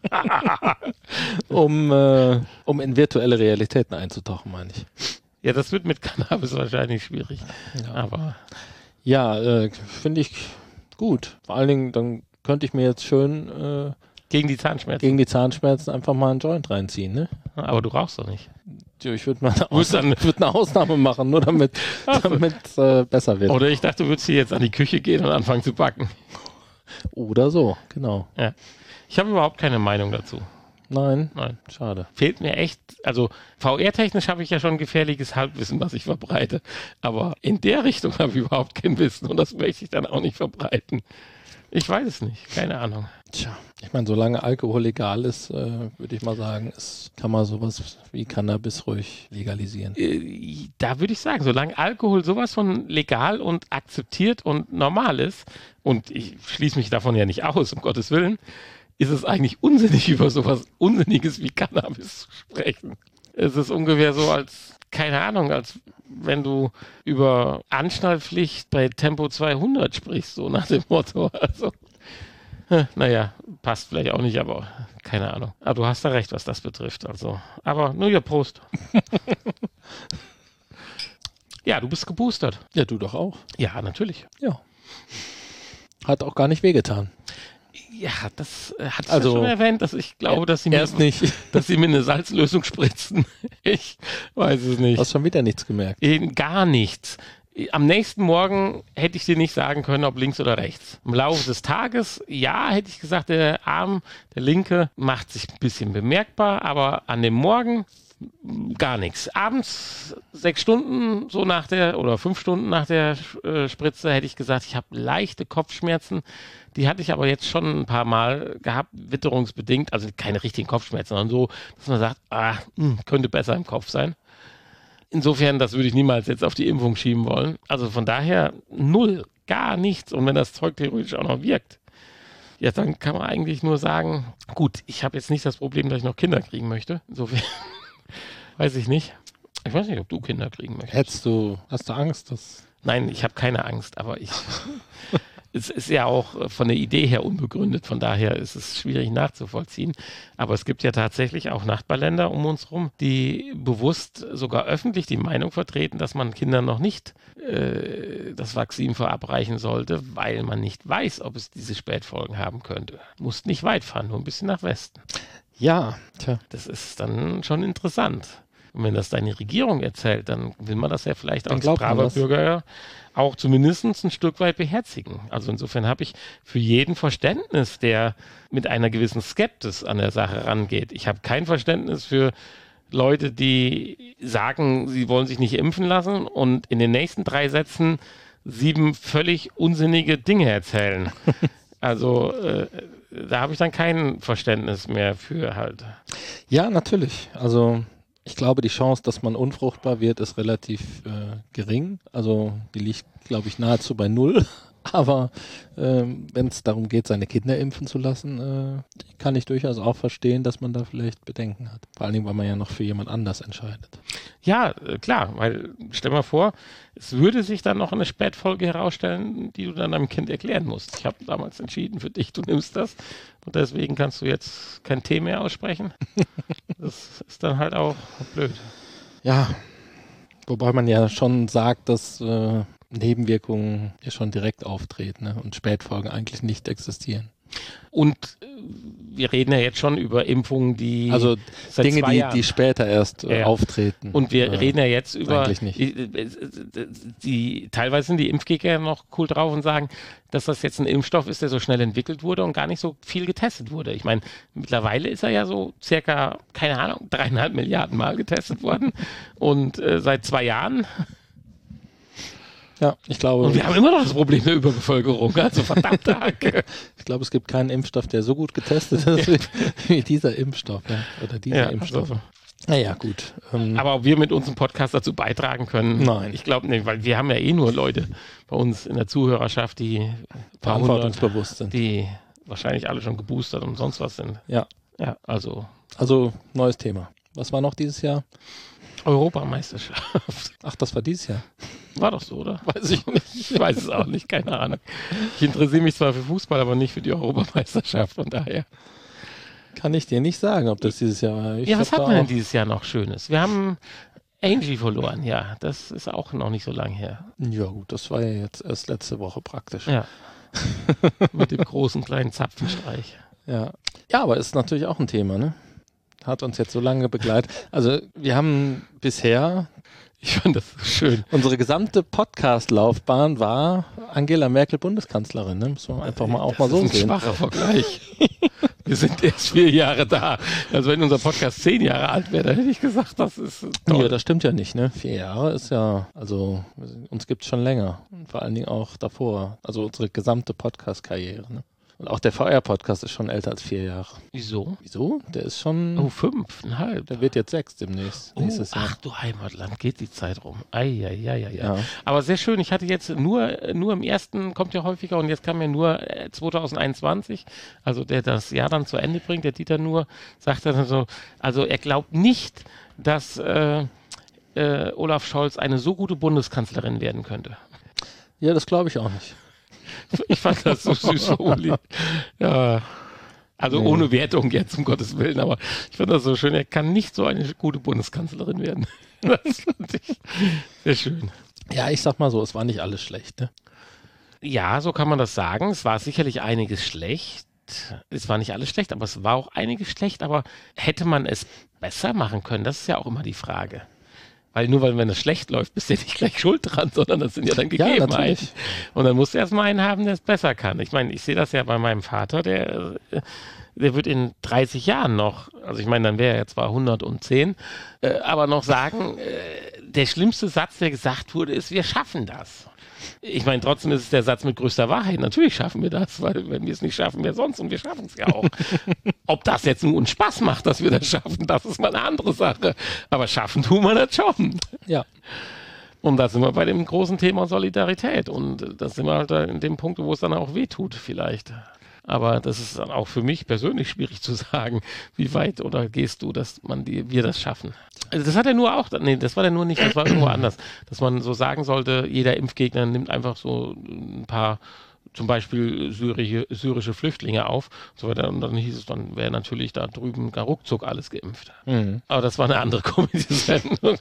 um, äh, um in virtuelle Realitäten einzutauchen, meine ich. Ja, das wird mit Cannabis wahrscheinlich schwierig. Ja, Aber ja äh, finde ich gut. Vor allen Dingen, dann könnte ich mir jetzt schön äh, gegen die Zahnschmerzen. gegen die Zahnschmerzen einfach mal einen Joint reinziehen, ne? Aber du rauchst doch nicht. Ja, Ich würde mal eine, Wo ist Ausnahme, dann- ich würd eine Ausnahme machen, nur damit Ach so. es äh, besser wird. Oder ich dachte, du würdest hier jetzt an die Küche gehen und anfangen zu backen. Oder so, genau. Ich habe überhaupt keine Meinung dazu. Nein, Nein. schade. Fehlt mir echt, also V R-technisch habe ich ja schon gefährliches Halbwissen, was ich verbreite. Aber in der Richtung habe ich überhaupt kein Wissen und das möchte ich dann auch nicht verbreiten. Ich weiß es nicht, keine Ahnung. Tja, ich meine, solange Alkohol legal ist, äh, würde ich mal sagen, ist, kann man sowas wie Cannabis ruhig legalisieren. Äh, Da würde ich sagen, solange Alkohol sowas von legal und akzeptiert und normal ist, und ich schließe mich davon ja nicht aus, um Gottes Willen, ist es eigentlich unsinnig, über sowas Unsinniges wie Cannabis zu sprechen. Es ist ungefähr so, als, keine Ahnung, als wenn du über Anschnallpflicht bei Tempo zweihundert sprichst, so nach dem Motto. Also, äh, naja, passt vielleicht auch nicht, aber keine Ahnung. Aber du hast da recht, was das betrifft. Also, aber nur ja, Prost. Ja, du bist geboostert. Ja, du doch auch. Ja, natürlich. Ja. Hat auch gar nicht wehgetan. Ja, das äh, hat Also, also, schon erwähnt, dass ich glaube, dass sie, mir, Erst nicht. dass sie mir eine Salzlösung spritzen. Ich weiß es nicht. Hast schon wieder nichts gemerkt. Eben gar nichts. Am nächsten Morgen hätte ich dir nicht sagen können, ob links oder rechts. Im Laufe des Tages, ja, hätte ich gesagt, der Arm, der linke, macht sich ein bisschen bemerkbar, aber an dem Morgen gar nichts. Abends sechs Stunden so nach der oder fünf Stunden nach der äh, Spritze hätte ich gesagt, ich habe leichte Kopfschmerzen. Die hatte ich aber jetzt schon ein paar Mal gehabt, witterungsbedingt, also keine richtigen Kopfschmerzen, sondern so, dass man sagt, ah, mh, könnte besser im Kopf sein. Insofern, das würde ich niemals jetzt auf die Impfung schieben wollen. Also von daher null, gar nichts. Und wenn das Zeug theoretisch auch noch wirkt, ja, dann kann man eigentlich nur sagen, gut, ich habe jetzt nicht das Problem, dass ich noch Kinder kriegen möchte. Insofern weiß ich nicht. Ich weiß nicht, ob du Kinder kriegen möchtest. Hättest du, hast du Angst, dass. Nein, ich habe keine Angst, aber ich. Es ist ja auch von der Idee her unbegründet, von daher ist es schwierig nachzuvollziehen. Aber es gibt ja tatsächlich auch Nachbarländer um uns herum, die bewusst sogar öffentlich die Meinung vertreten, dass man Kindern noch nicht äh, das Vakzin verabreichen sollte, weil man nicht weiß, ob es diese Spätfolgen haben könnte. Musst nicht weit fahren, nur ein bisschen nach Westen. Ja, tja. Das ist dann schon interessant. Und wenn das deine Regierung erzählt, dann will man das ja vielleicht Dann als glaubt man braver das. Bürger auch zumindest ein Stück weit beherzigen. Also insofern habe ich für jeden Verständnis, der mit einer gewissen Skepsis an der Sache rangeht. Ich habe kein Verständnis für Leute, die sagen, sie wollen sich nicht impfen lassen und in den nächsten drei Sätzen sieben völlig unsinnige Dinge erzählen. Also äh, da habe ich dann kein Verständnis mehr für halt. Ja, natürlich. Also ich glaube, die Chance, dass man unfruchtbar wird, ist relativ äh, gering. Also die liegt, glaube ich, nahezu bei null. Aber ähm, wenn es darum geht, seine Kinder impfen zu lassen, äh, kann ich durchaus auch verstehen, dass man da vielleicht Bedenken hat. Vor allen Dingen, weil man ja noch für jemand anders entscheidet. Ja, äh, klar, weil stell mal vor, es würde sich dann noch eine Spätfolge herausstellen, die du dann deinem Kind erklären musst. Ich habe damals entschieden für dich, du nimmst das und deswegen kannst du jetzt kein Tee mehr aussprechen. Das ist dann halt auch blöd. Ja, wobei man ja schon sagt, dass äh, Nebenwirkungen ja schon direkt auftreten, ne? Und Spätfolgen eigentlich nicht existieren. Und äh, wir reden ja jetzt schon über Impfungen, die Also seit Dinge, zwei die, Jahren. die später erst äh, Ja. auftreten. Und wir äh, reden ja jetzt über, eigentlich nicht. Die, die, die, teilweise sind die Impfgegner noch cool drauf und sagen, dass das jetzt ein Impfstoff ist, der so schnell entwickelt wurde und gar nicht so viel getestet wurde. Ich meine, mittlerweile ist er ja so circa, keine Ahnung, dreieinhalb Milliarden Mal getestet worden und äh, seit zwei Jahren. Ja, ich glaube, Und wir haben immer noch das Problem der Überbevölkerung, also verdammte Hacke. ich glaube, es gibt keinen Impfstoff, der so gut getestet ist wie, wie dieser Impfstoff. Ja? Oder dieser Ja, Impfstoff. also. Naja, gut. Ähm, Aber ob wir mit unserem Podcast dazu beitragen können? Nein. Ich glaube nicht, weil wir haben ja eh nur Leute bei uns in der Zuhörerschaft, die ein paar hundert, verantwortungsbewusst sind. die wahrscheinlich alle schon geboostert und sonst was sind. Ja, Ja, also also neues Thema. Was war noch dieses Jahr? Europameisterschaft. Ach, das war dieses Jahr. War doch so, oder? Weiß ich nicht. Ich weiß es auch nicht, keine Ahnung. Ich interessiere mich zwar für Fußball, aber nicht für die Europameisterschaft, von daher. Kann ich dir nicht sagen, ob das dieses Jahr war. Ich Ja, was hab hatten da wir denn auch- dieses Jahr noch Schönes? Wir haben Angie verloren, ja. Das ist auch noch nicht so lange her. Ja gut, das war ja jetzt erst letzte Woche praktisch. Ja. Mit dem großen kleinen Zapfenstreich. Ja, ja, aber ist natürlich auch ein Thema, ne? Hat uns jetzt so lange begleitet. Also wir haben bisher, Ich fand das so schön. unsere gesamte Podcast-Laufbahn war Angela Merkel Bundeskanzlerin, ne? Muss man einfach mal auch Das mal so ist ein sehen. schwacher Vergleich. Wir sind erst vier Jahre da. Also wenn unser Podcast zehn Jahre alt wäre, dann hätte ich gesagt, das ist toll. Ja, das stimmt ja nicht, ne? Vier Jahre ist ja, also uns gibt es schon länger. Und vor allen Dingen auch davor. Also unsere gesamte Podcast-Karriere, ne? Und auch der V R-Podcast ist schon älter als vier Jahre. Wieso? Wieso? Der ist schon, Oh, fünfeinhalb. der wird jetzt sechs demnächst, Oh, nächstes Jahr. ach du Heimatland, geht die Zeit rum. Eieieiei. Ja. Aber sehr schön, ich hatte jetzt nur, nur im ersten, kommt ja häufiger und jetzt kam ja nur äh, zwanzig einundzwanzig, also der das Jahr dann zu Ende bringt, der Dieter Nuhr, sagt dann so, also er glaubt nicht, dass äh, äh, Olaf Scholz eine so gute Bundeskanzlerin werden könnte. Ja, das glaube ich auch nicht. Ich fand das so süß, Uli. Ja. Also Nee. ohne Wertung jetzt, um Gottes Willen, aber ich fand das so schön, er kann nicht so eine gute Bundeskanzlerin werden. Das fand ich sehr schön. Ja, ich sag mal so, es war nicht alles schlecht, ne? Ja, so kann man das sagen. Es war sicherlich einiges schlecht. Es war nicht alles schlecht, aber es war auch einiges schlecht. Aber hätte man es besser machen können? Das ist ja auch immer die Frage. Weil nur weil wenn es schlecht läuft, bist du ja nicht gleich schuld dran, sondern das sind ja dann Ja, Gegebenheiten. natürlich. Und dann musst du erstmal einen haben, der es besser kann. Ich meine, ich sehe das ja bei meinem Vater, der, äh, der wird in dreißig Jahren noch, also ich meine, dann wäre er zwar hundertzehn, äh, aber noch sagen, äh, der schlimmste Satz, der gesagt wurde, ist, wir schaffen das. Ich meine, trotzdem ist es der Satz mit größter Wahrheit. Natürlich schaffen wir das, weil wenn wir es nicht schaffen, wer sonst? Und wir schaffen es ja auch. Ob das jetzt nun uns Spaß macht, dass wir das schaffen, das ist mal eine andere Sache. Aber schaffen tun wir das schon. Ja. Und da sind wir bei dem großen Thema Solidarität. Und das sind wir halt in dem Punkt, wo es dann auch wehtut vielleicht. Aber das ist dann auch für mich persönlich schwierig zu sagen, wie weit oder gehst du, dass man die, wir das schaffen. Also das hat er nur auch, nee, das war der nur nicht, das war irgendwo anders. Dass man so sagen sollte, jeder Impfgegner nimmt einfach so ein paar, zum Beispiel syrische, syrische Flüchtlinge auf. Und so weiter. Und dann hieß es, dann wäre natürlich da drüben gar ruckzuck alles geimpft. Mhm. Aber das war eine andere Comedy-Sendung.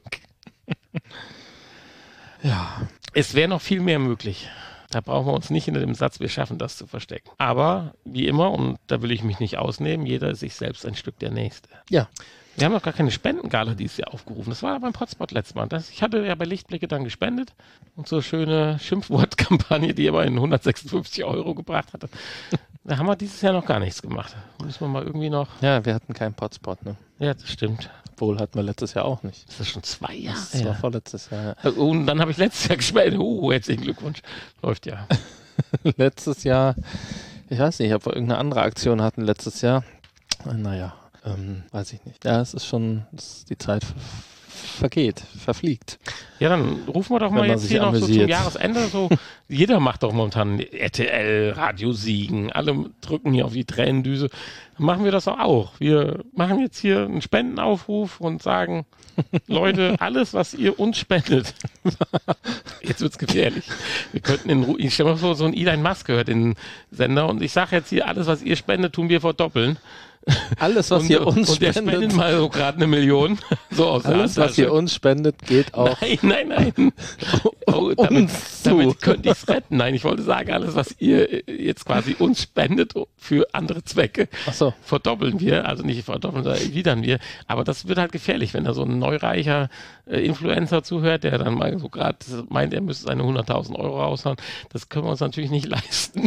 Ja. Es wäre noch viel mehr möglich. Da brauchen wir uns nicht hinter dem Satz, wir schaffen das zu verstecken. Aber wie immer, und da will ich mich nicht ausnehmen, jeder ist sich selbst ein Stück der Nächste. Ja. Wir haben noch gar keine Spendengala dieses Jahr aufgerufen. Das war beim Potspot letztes Mal. Das, ich hatte ja bei Lichtblicke dann gespendet und so eine schöne Schimpfwortkampagne, die immerhin hundertsechsundfünfzig Euro gebracht hatte. Da haben wir dieses Jahr noch gar nichts gemacht. Müssen wir mal irgendwie noch... Ja, wir hatten keinen Potspot, ne? Ja, das stimmt. Obwohl hatten wir letztes Jahr auch nicht. Das ist schon zwei Jahre. Das war ja. vorletztes Jahr. Ja. Und dann habe ich letztes Jahr gespendet. Uh, herzlichen Glückwunsch. Läuft ja. Letztes Jahr, ich weiß nicht, ob wir irgendeine andere Aktion hatten letztes Jahr. Naja, ähm, weiß ich nicht. Ja, es ist schon, es, die Zeit ver vergeht, verfliegt. Ja, dann rufen wir doch mal jetzt hier noch so zum Jahresende so. Jeder macht doch momentan R T L, Radio Siegen, alle drücken hier auf die Tränendüse. Dann machen wir das doch auch. Wir machen jetzt hier einen Spendenaufruf und sagen, Leute, alles, was ihr uns spendet. Jetzt wird's gefährlich. Wir könnten in Ru ich stelle mir vor, so ein Elon Musk gehört den Sender und ich sage jetzt hier, alles, was ihr spendet, tun wir verdoppeln. Alles, was und, ihr uns und der spendet. spendet mal so gerade eine Million. So aus Alles, was ihr uns spendet, geht auch. Nein, nein, nein. Oh, damit damit könnte ich es retten. Nein, ich wollte sagen, alles, was ihr jetzt quasi uns spendet für andere Zwecke, Ach so. verdoppeln wir. Also nicht verdoppeln, sondern erwidern wir. Aber das wird halt gefährlich, wenn da so ein neureicher äh, Influencer zuhört, der dann mal so gerade meint, er müsste seine hunderttausend Euro raushauen. Das können wir uns natürlich nicht leisten.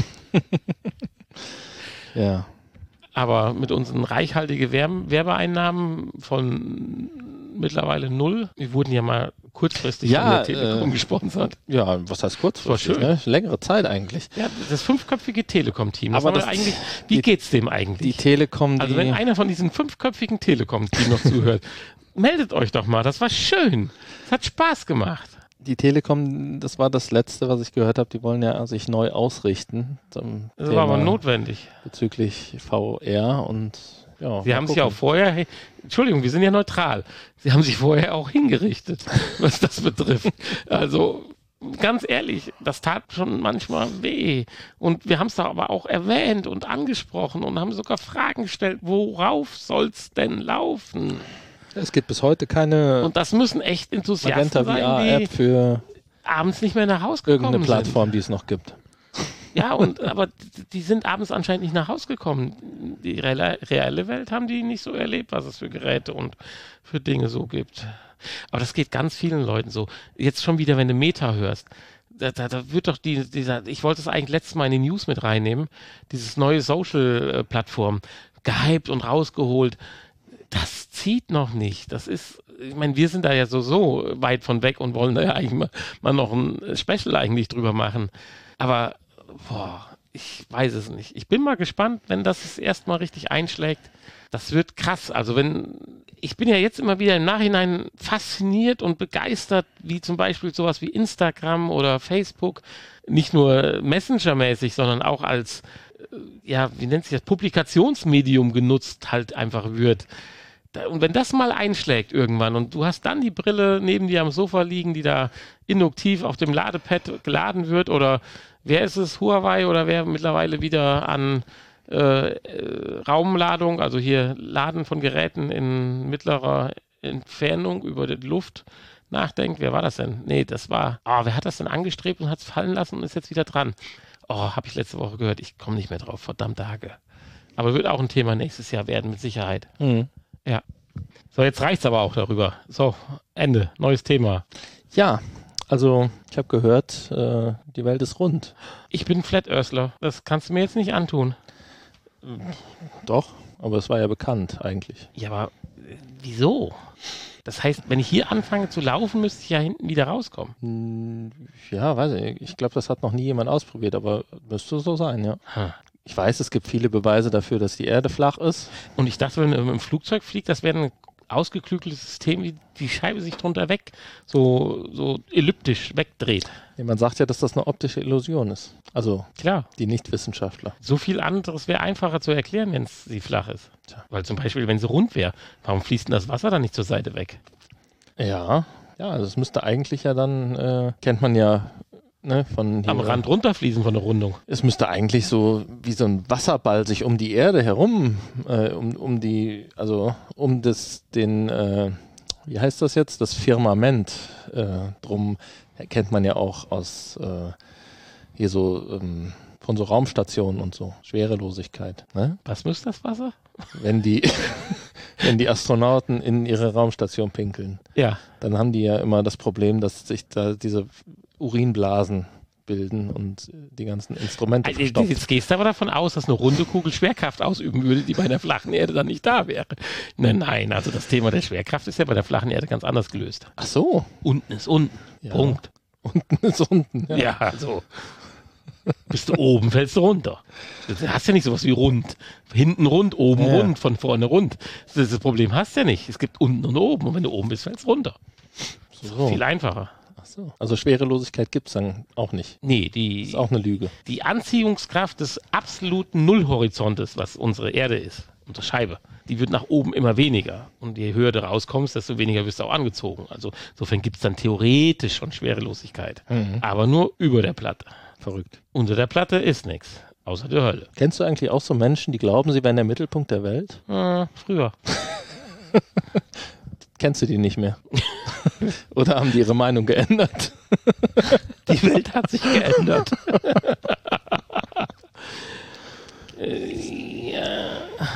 Ja. Aber mit unseren reichhaltigen Werbe Werbeeinnahmen von mittlerweile null, wir wurden ja mal kurzfristig ja, von der Telekom äh, gesponsert. Ja, was heißt kurzfristig? War schön. Ne? Längere Zeit eigentlich. Ja, das fünfköpfige Telekom-Team. Aber das das, eigentlich, wie die, geht's dem eigentlich? Die Telekom, also die, wenn einer von diesen fünfköpfigen Telekom-Team noch zuhört, meldet euch doch mal. Das war schön. Es hat Spaß gemacht. Die Telekom, das war das Letzte, was ich gehört habe, die wollen ja sich neu ausrichten. Zum Das Thema war aber notwendig. bezüglich V R und ja. Sie haben sich ja auch vorher, hey, Entschuldigung, wir sind ja neutral. Sie haben sich vorher auch hingerichtet, was das betrifft. Also ganz ehrlich, das tat schon manchmal weh. Und wir haben es da aber auch erwähnt und angesprochen und haben sogar Fragen gestellt, worauf soll es denn laufen? Es gibt bis heute keine Und das müssen echt Enthusiasten sein, V R-App für abends nicht mehr nach Hause gekommen irgendeine Plattform, sind. die es noch gibt. Ja, und aber die sind abends anscheinend nicht nach Hause gekommen. Die reale, reale Welt haben die nicht so erlebt, was es für Geräte und für Dinge so gibt. Aber das geht ganz vielen Leuten so. Jetzt schon wieder, wenn du Meta hörst, da, da, da wird doch die, dieser, ich wollte es eigentlich letztes Mal in die News mit reinnehmen, dieses neue Social-Plattform, gehypt und rausgeholt. Das zieht noch nicht. Das ist, ich meine, wir sind da ja so, so weit von weg und wollen da ja eigentlich mal, mal noch ein Special eigentlich drüber machen. Aber, boah, ich weiß es nicht. Ich bin mal gespannt, wenn das das erste Mal richtig einschlägt. Das wird krass. Also wenn, ich bin ja jetzt immer wieder im Nachhinein fasziniert und begeistert, wie zum Beispiel sowas wie Instagram oder Facebook, nicht nur Messenger-mäßig, sondern auch als, ja, wie nennt sich das, Publikationsmedium genutzt halt einfach wird. Und wenn das mal einschlägt irgendwann und du hast dann die Brille neben dir am Sofa liegen, die da induktiv auf dem Ladepad geladen wird, oder wer ist es, Huawei, oder wer mittlerweile wieder an äh, äh, Raumladung, also hier Laden von Geräten in mittlerer Entfernung über die Luft nachdenkt. Wer war das denn? Nee, das war, oh, wer hat das denn angestrebt und hat es fallen lassen und ist jetzt wieder dran? Oh, habe ich letzte Woche gehört, ich komme nicht mehr drauf, verdammte Hacke. Aber wird auch ein Thema nächstes Jahr werden, mit Sicherheit. Mhm. Ja. So, jetzt reicht's aber auch darüber. So, Ende. Neues Thema. Ja, also ich habe gehört, äh, die Welt ist rund. Ich bin Flat Earthler. Das kannst du mir jetzt nicht antun. Doch, aber es war ja bekannt eigentlich. Ja, aber äh, wieso? Das heißt, wenn ich hier anfange zu laufen, müsste ich ja hinten wieder rauskommen. Hm, ja, weiß ich. Ich glaube, das hat noch nie jemand ausprobiert, aber müsste so sein, ja. Hm. Ich weiß, es gibt viele Beweise dafür, dass die Erde flach ist. Und ich dachte, wenn du im Flugzeug fliegt, das wäre ein ausgeklügeltes System, wie die Scheibe sich drunter weg, so, so elliptisch wegdreht. Ja, man sagt ja, dass das eine optische Illusion ist. Also Klar. die Nichtwissenschaftler. So viel anderes wäre einfacher zu erklären, wenn sie flach ist. Tja. Weil zum Beispiel, wenn sie rund wäre, warum fließt denn das Wasser dann nicht zur Seite weg? Ja, ja, also es müsste eigentlich ja dann, äh, kennt man ja, ne, von hier, Am Rand runterfließen von der Rundung. es müsste eigentlich so wie so ein Wasserball sich um die Erde herum, äh, um, um die, also um das, den, äh, wie heißt das jetzt, das Firmament äh, drum, kennt man ja auch aus äh, hier so ähm, von so Raumstationen und so, Schwerelosigkeit. Ne? Was müsste das Wasser? Wenn die, wenn die Astronauten in ihre Raumstation pinkeln, Ja. dann haben die ja immer das Problem, dass sich da diese Urinblasen bilden und die ganzen Instrumente Also, verstopfen. jetzt gehst du aber davon aus, dass eine runde Kugel Schwerkraft ausüben würde, die bei einer flachen Erde dann nicht da wäre. Nein, nein, also das Thema der Schwerkraft ist ja bei der flachen Erde ganz anders gelöst. Ach so. Unten ist unten. Ja. Punkt. Unten ist unten. Ja. Ja, so. Bist du oben, fällst du runter. Du hast ja nicht sowas wie rund. Hinten rund, oben Ja. rund, von vorne rund. Das, das Problem hast du ja nicht. Es gibt unten und oben. Und wenn du oben bist, fällst du runter. So. Viel einfacher. Ach so. Also Schwerelosigkeit gibt es dann auch nicht. Nee, die, Ist auch eine Lüge. die Anziehungskraft des absoluten Nullhorizontes, was unsere Erde ist, unsere Scheibe, die wird nach oben immer weniger. Und je höher du rauskommst, desto weniger wirst du auch angezogen. Also insofern gibt es dann theoretisch schon Schwerelosigkeit. Mhm. Aber nur über der Platte. Verrückt. Unter der Platte ist nichts. Außer der Hölle. Kennst du eigentlich auch so Menschen, die glauben, sie wären der Mittelpunkt der Welt? Äh, früher. Kennst du die nicht mehr? Oder haben die ihre Meinung geändert? Die Welt hat sich geändert. äh, ja.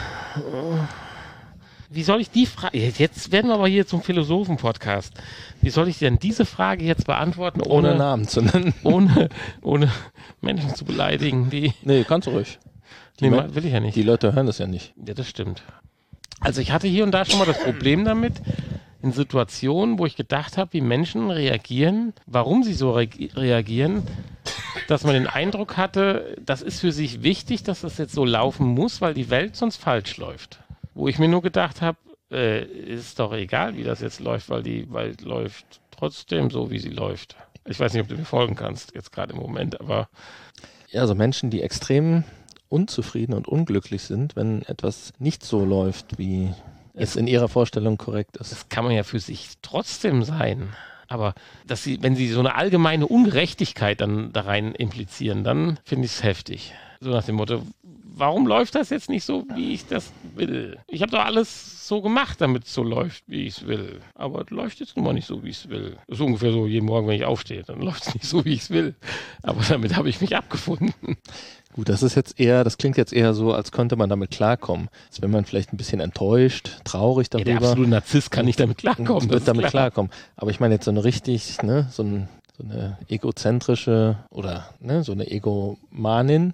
Wie soll ich die Frage, jetzt werden wir aber hier zum Philosophen-Podcast. Wie soll ich denn diese Frage jetzt beantworten, Ohne ohne, Namen zu nennen. ohne, ohne Menschen zu beleidigen? Die, Nee, kannst du ruhig. Die, nee, Me- will ich ja nicht. die Leute hören das ja nicht. Ja, das stimmt. Also ich hatte hier und da schon mal das Problem damit, in Situationen, wo ich gedacht habe, wie Menschen reagieren, warum sie so re- reagieren, dass man den Eindruck hatte, das ist für sich wichtig, dass das jetzt so laufen muss, weil die Welt sonst falsch läuft. Wo ich mir nur gedacht habe, äh, ist doch egal, wie das jetzt läuft, weil die Welt läuft trotzdem so, wie sie läuft. Ich weiß nicht, ob du mir folgen kannst, jetzt gerade im Moment, aber Ja, also Menschen, die extrem unzufrieden und unglücklich sind, wenn etwas nicht so läuft, wie es in ihrer Vorstellung korrekt ist. das kann man ja für sich trotzdem sein. Aber dass sie, wenn sie so eine allgemeine Ungerechtigkeit dann da rein implizieren, dann finde ich es heftig. So nach dem Motto, warum läuft das jetzt nicht so, wie ich das will? Ich habe doch alles so gemacht, damit es so läuft, wie ich es will. Aber es läuft jetzt nun mal nicht so, wie ich es will. Das ist ungefähr so, jeden Morgen, wenn ich aufstehe, dann läuft es nicht so, wie ich es will. Aber damit habe ich mich abgefunden. Gut, das ist jetzt eher, das klingt jetzt eher so, als könnte man damit klarkommen. Als wenn man vielleicht ein bisschen enttäuscht, traurig Ja, darüber. der absolute Narzisst kann nicht damit klarkommen. das wird ist damit klar. klarkommen. Aber ich meine jetzt so eine richtig, ne, so, ein, so eine egozentrische oder ne, so eine Egomanin.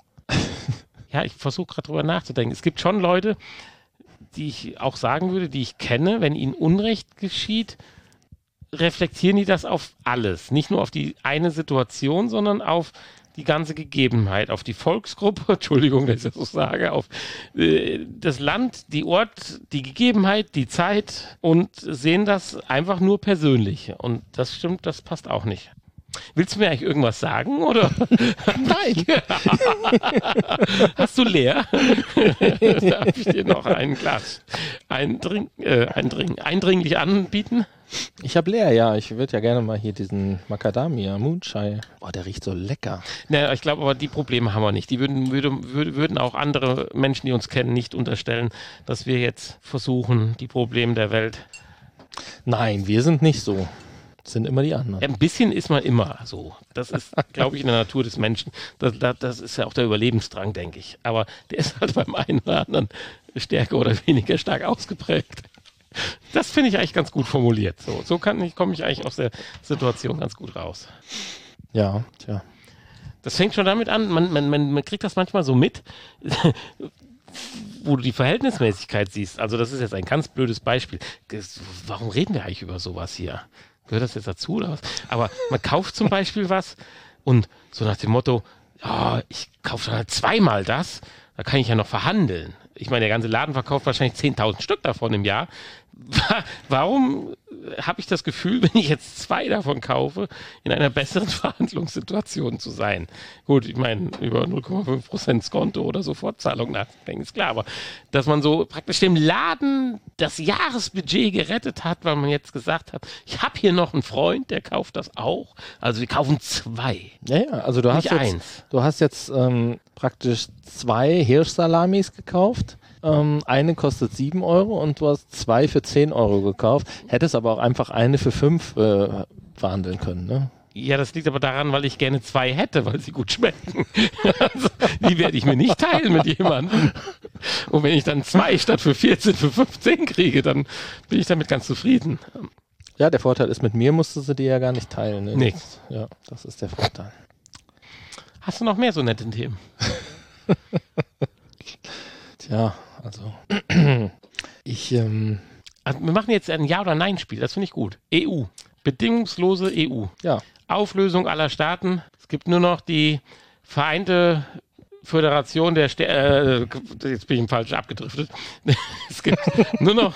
Ja, ich versuche gerade drüber nachzudenken. Es gibt schon Leute, die ich auch sagen würde, die ich kenne, wenn ihnen Unrecht geschieht, reflektieren die das auf alles. Nicht nur auf die eine Situation, sondern auf die ganze Gegebenheit, auf die Volksgruppe, Entschuldigung, dass ich das so sage, auf äh, das Land, die Ort, die Gegebenheit, die Zeit und sehen das einfach nur persönlich. Und das stimmt, das passt auch nicht. Willst du mir eigentlich irgendwas sagen, oder? Nein. Hast du leer? Darf ich dir noch ein Glas eindring, äh, eindring, eindringlich anbieten? Ich habe leer, ja. Ich würde ja gerne mal hier diesen Macadamia Moonshine. Boah, der riecht so lecker. Naja, ich glaube aber, die Probleme haben wir nicht. Die würden, würde, würde, würden auch andere Menschen, die uns kennen, nicht unterstellen, dass wir jetzt versuchen, die Probleme der Welt. Nein, wir sind nicht so. Das sind immer die anderen. Ein bisschen ist man immer so. Das ist, glaube ich, in der Natur des Menschen. Das, das, das ist ja auch der Überlebensdrang, denke ich. Aber der ist halt beim einen oder anderen stärker oder weniger stark ausgeprägt. Das finde ich eigentlich ganz gut formuliert. So, so kann ich, komme ich eigentlich aus der Situation ganz gut raus. Ja, tja. Das fängt schon damit an, man, man, man, man kriegt das manchmal so mit, wo du die Verhältnismäßigkeit siehst. Also das ist jetzt ein ganz blödes Beispiel. Das, warum reden wir eigentlich über sowas hier? Gehört das jetzt dazu oder was? Aber man kauft zum Beispiel was und so nach dem Motto, ja, ich kaufe halt zweimal das, da kann ich ja noch verhandeln. Ich meine, der ganze Laden verkauft wahrscheinlich zehntausend Stück davon im Jahr. Warum habe ich das Gefühl, wenn ich jetzt zwei davon kaufe, in einer besseren Verhandlungssituation zu sein? Gut, ich meine, über null Komma fünf Prozent Skonto oder Sofortzahlung nachdenken, ist klar. Aber dass man so praktisch dem Laden das Jahresbudget gerettet hat, weil man jetzt gesagt hat, ich habe hier noch einen Freund, der kauft das auch. Also wir kaufen zwei. Ja, ja, also du hast Nicht jetzt, eins. du hast jetzt ähm, praktisch zwei Hirschsalamis gekauft. Ähm, eine kostet sieben Euro und du hast zwei für zehn Euro gekauft. Hättest aber auch einfach eine für fünf äh, verhandeln können, ne? Ja, das liegt aber daran, weil ich gerne zwei hätte, weil sie gut schmecken. Also, die werde ich mir nicht teilen mit jemandem. Und wenn ich dann zwei statt für vierzehn für fünfzehn kriege, dann bin ich damit ganz zufrieden. Ja, der Vorteil ist, mit mir musstest du die ja gar nicht teilen. Ne? Nee. Das, ja, das ist der Vorteil. Hast du noch mehr so nette Themen? Tja, also ich, ähm, Also wir machen jetzt ein Ja- oder Nein-Spiel, das finde ich gut. E U, bedingungslose E U. ja, Auflösung aller Staaten. Es gibt nur noch die Vereinte Föderation der Stä äh, jetzt bin ich falsch abgedriftet. Es gibt nur noch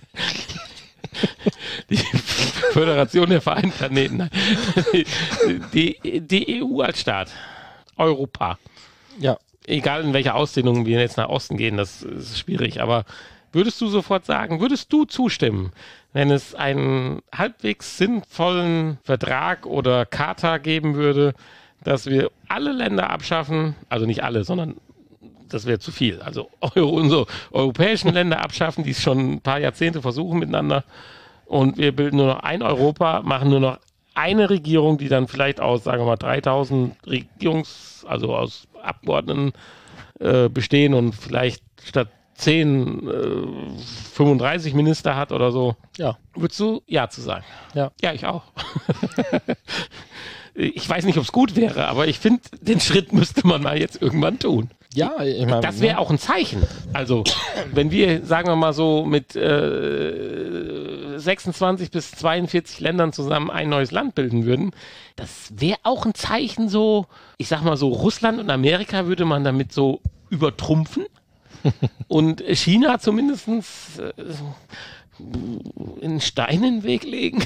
die Föderation der Vereinten Planeten. Nein. Die, die E U als Staat. Europa. ja, Egal in welcher Ausdehnung wir jetzt nach Osten gehen, das ist schwierig. Aber würdest du sofort sagen, würdest du zustimmen, wenn es einen halbwegs sinnvollen Vertrag oder Charta geben würde, dass wir alle Länder abschaffen, also nicht alle, sondern das wäre zu viel, also Euro, unsere europäischen Länder abschaffen, die es schon ein paar Jahrzehnte versuchen miteinander, und wir bilden nur noch ein Europa, machen nur noch eine Regierung, die dann vielleicht aus, sagen wir mal, dreitausend Regierungs-, also aus Abgeordneten äh, bestehen und vielleicht statt zehn, äh, fünfunddreißig Minister hat oder so. ja, Würdest du Ja zu sagen? ja. Ja, ich auch. Ich weiß nicht, ob es gut wäre, aber ich finde, den Schritt müsste man mal jetzt irgendwann tun. Ja, ich meine, Das wäre auch ein Zeichen. Also, wenn wir, sagen wir mal so, mit äh, sechsundzwanzig bis zweiundvierzig Ländern zusammen ein neues Land bilden würden, das wäre auch ein Zeichen so, ich sag mal so, Russland und Amerika würde man damit so übertrumpfen. Und China zumindest äh, einen Stein in den Weg legen.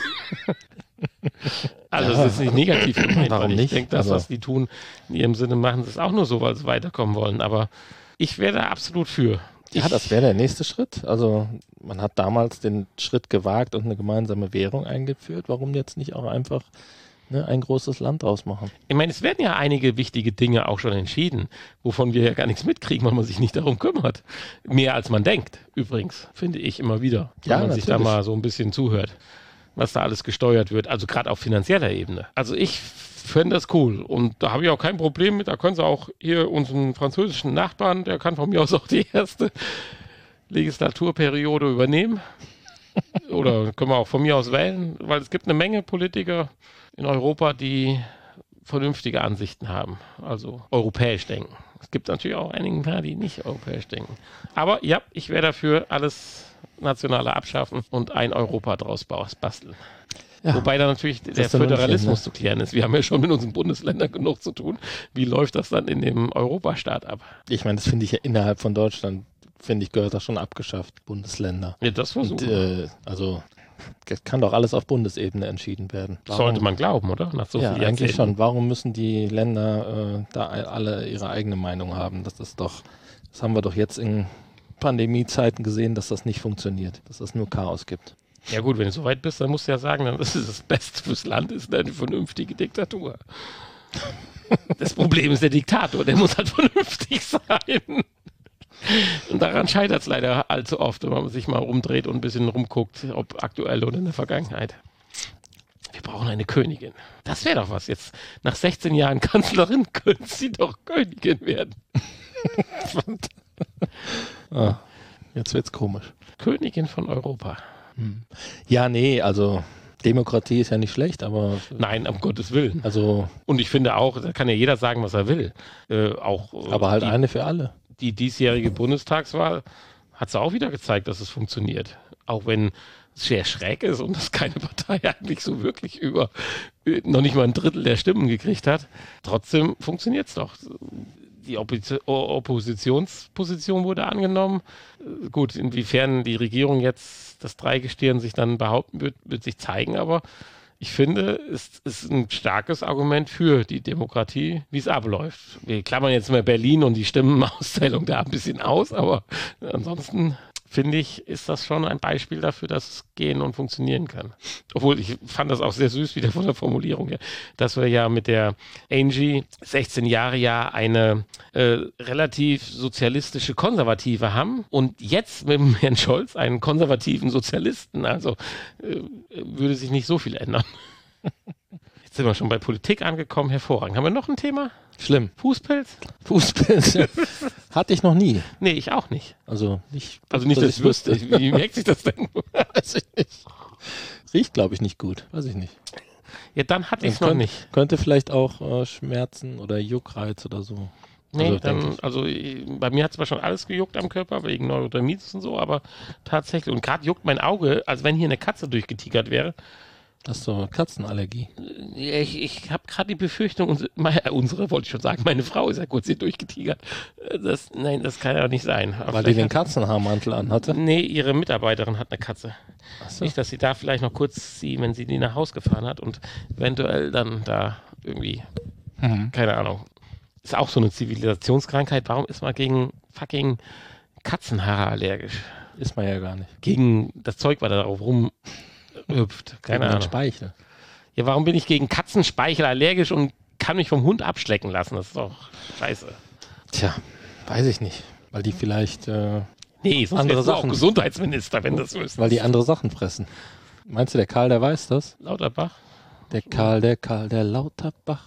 Also das ist nicht negativ gemeint, Warum weil ich nicht? denke, das, Also- was die tun, in ihrem Sinne machen sie es auch nur so, weil sie weiterkommen wollen. Aber ich wäre da absolut für. ja, Ich- das wäre der nächste Schritt. Also man hat damals den Schritt gewagt und eine gemeinsame Währung eingeführt. Warum jetzt nicht auch einfach, ne, ein großes Land draus machen? Ich meine, es werden ja einige wichtige Dinge auch schon entschieden, wovon wir ja gar nichts mitkriegen, weil man sich nicht darum kümmert. Mehr als man denkt, übrigens, finde ich immer wieder, wenn Ja, man sich da natürlich. mal so ein bisschen zuhört, was da alles gesteuert wird, also gerade auf finanzieller Ebene. Also ich fände das cool und da habe ich auch kein Problem mit, da können sie auch hier unseren französischen Nachbarn, der kann von mir aus auch die erste Legislaturperiode übernehmen. Oder können wir auch von mir aus wählen, weil es gibt eine Menge Politiker in Europa, die vernünftige Ansichten haben, also europäisch denken. Es gibt natürlich auch einige, die nicht europäisch denken. Aber ja, ich wäre dafür, alles nationale abschaffen und ein Europa draus basteln. Ja. Wobei da natürlich der ist dann noch nicht Föderalismus hin, zu klären ist. Wir haben ja schon mit unseren Bundesländern genug zu tun. Wie läuft das dann in dem Europastaat ab? Ich meine, das finde ich ja innerhalb von Deutschland, finde ich, gehört das schon abgeschafft, Bundesländer. Ja, das Und, versuchen. äh, also das kann doch alles auf Bundesebene entschieden werden. Warum- Sollte man glauben, oder? Nach so ja, vielen eigentlich Jahrzehnten. schon. Warum müssen die Länder äh, da alle ihre eigene Meinung haben? Das ist doch, das haben wir doch jetzt in Pandemiezeiten gesehen, dass das nicht funktioniert, dass es nur Chaos gibt. Ja gut, wenn du so weit bist, dann musst du ja sagen, dann ist es das Beste fürs Land, ist eine vernünftige Diktatur. Das Problem ist der Diktator, der muss halt vernünftig sein. Und daran scheitert es leider allzu oft, wenn man sich mal rumdreht und ein bisschen rumguckt, ob aktuell oder in der Vergangenheit. Wir brauchen eine Königin. Das wäre doch was jetzt. Nach sechzehn Jahren Kanzlerin könnte sie doch Königin werden. Ah, jetzt wird's komisch. Königin von Europa. Ja, nee, also Demokratie ist ja nicht schlecht, aber Nein, um Gottes Willen. also, Und ich finde auch, da kann ja jeder sagen, was er will. Äh, auch, äh, aber halt die, eine für alle. die diesjährige Bundestagswahl hat es auch wieder gezeigt, dass es funktioniert. Auch wenn es sehr schräg ist und dass keine Partei eigentlich so wirklich über äh, noch nicht mal ein Drittel der Stimmen gekriegt hat. Trotzdem funktioniert es doch. Die Opposi- O- Oppositionsposition wurde angenommen. Äh, Gut, inwiefern die Regierung jetzt das Dreigestirn sich dann behaupten wird, wird sich zeigen, aber ich finde, es ist ein starkes Argument für die Demokratie, wie es abläuft. Wir klammern jetzt mal Berlin und die Stimmenauszählung da ein bisschen aus, aber ansonsten finde ich, ist das schon ein Beispiel dafür, dass es gehen und funktionieren kann. Obwohl, ich fand das auch sehr süß, wieder von der Formulierung her, dass wir ja mit der Angie sechzehn Jahre ja eine äh, relativ sozialistische Konservative haben und jetzt mit dem Herrn Scholz einen konservativen Sozialisten. Also äh, würde sich nicht so viel ändern. Jetzt sind wir schon bei Politik angekommen, hervorragend. Haben wir noch ein Thema? Schlimm. Fußpilz? Fußpilz. Ja. Hatte ich noch nie. Nee, ich auch nicht. Also nicht, Also nicht, dass ich wüsste. Wie merkt sich das denn? Weiß ich nicht. Riecht, glaube ich, nicht gut. Weiß ich nicht. Ja, dann hatte ich es Dann noch könnt- nicht. Könnte vielleicht auch äh, Schmerzen oder Juckreiz oder so. Nee, Also, dann, denk ich. also ich- bei mir hat zwar schon alles gejuckt am Körper, wegen Neurodermitis und so, aber tatsächlich, und gerade juckt mein Auge, als wenn hier eine Katze durchgetigert wäre. Das ist so Katzenallergie. Ich, ich habe gerade die Befürchtung, unsere, meine, äh, unsere wollte ich schon sagen, meine Frau ist ja kurz hier durchgetigert. Äh, Das, nein, das kann ja nicht sein. Aber Weil die den vielleicht Katzenhaarmantel anhatte. hat, nee, ihre Mitarbeiterin hat eine Katze. Achso. Nicht, dass sie da vielleicht noch kurz, sie, wenn sie die nach Haus gefahren hat und eventuell dann da irgendwie, Mhm. keine Ahnung. Ist auch so eine Zivilisationskrankheit. Warum ist man gegen fucking Katzenhaare allergisch? Ist man ja gar nicht. Gegen das Zeug, was da drauf rumhüpft. Keine Gegen den Ahnung. Speichel. Ja, warum bin ich gegen Katzenspeichel allergisch und kann mich vom Hund abschlecken lassen? Das ist doch scheiße. Tja, weiß ich nicht. Weil die vielleicht, äh, Nee, sonst Andere wärst du auch Sachen. Gesundheitsminister, wenn das so ist. weil die andere Sachen fressen. Meinst du, der Karl, der weiß das? Lauterbach? Der Karl, der Karl, der Lauterbach.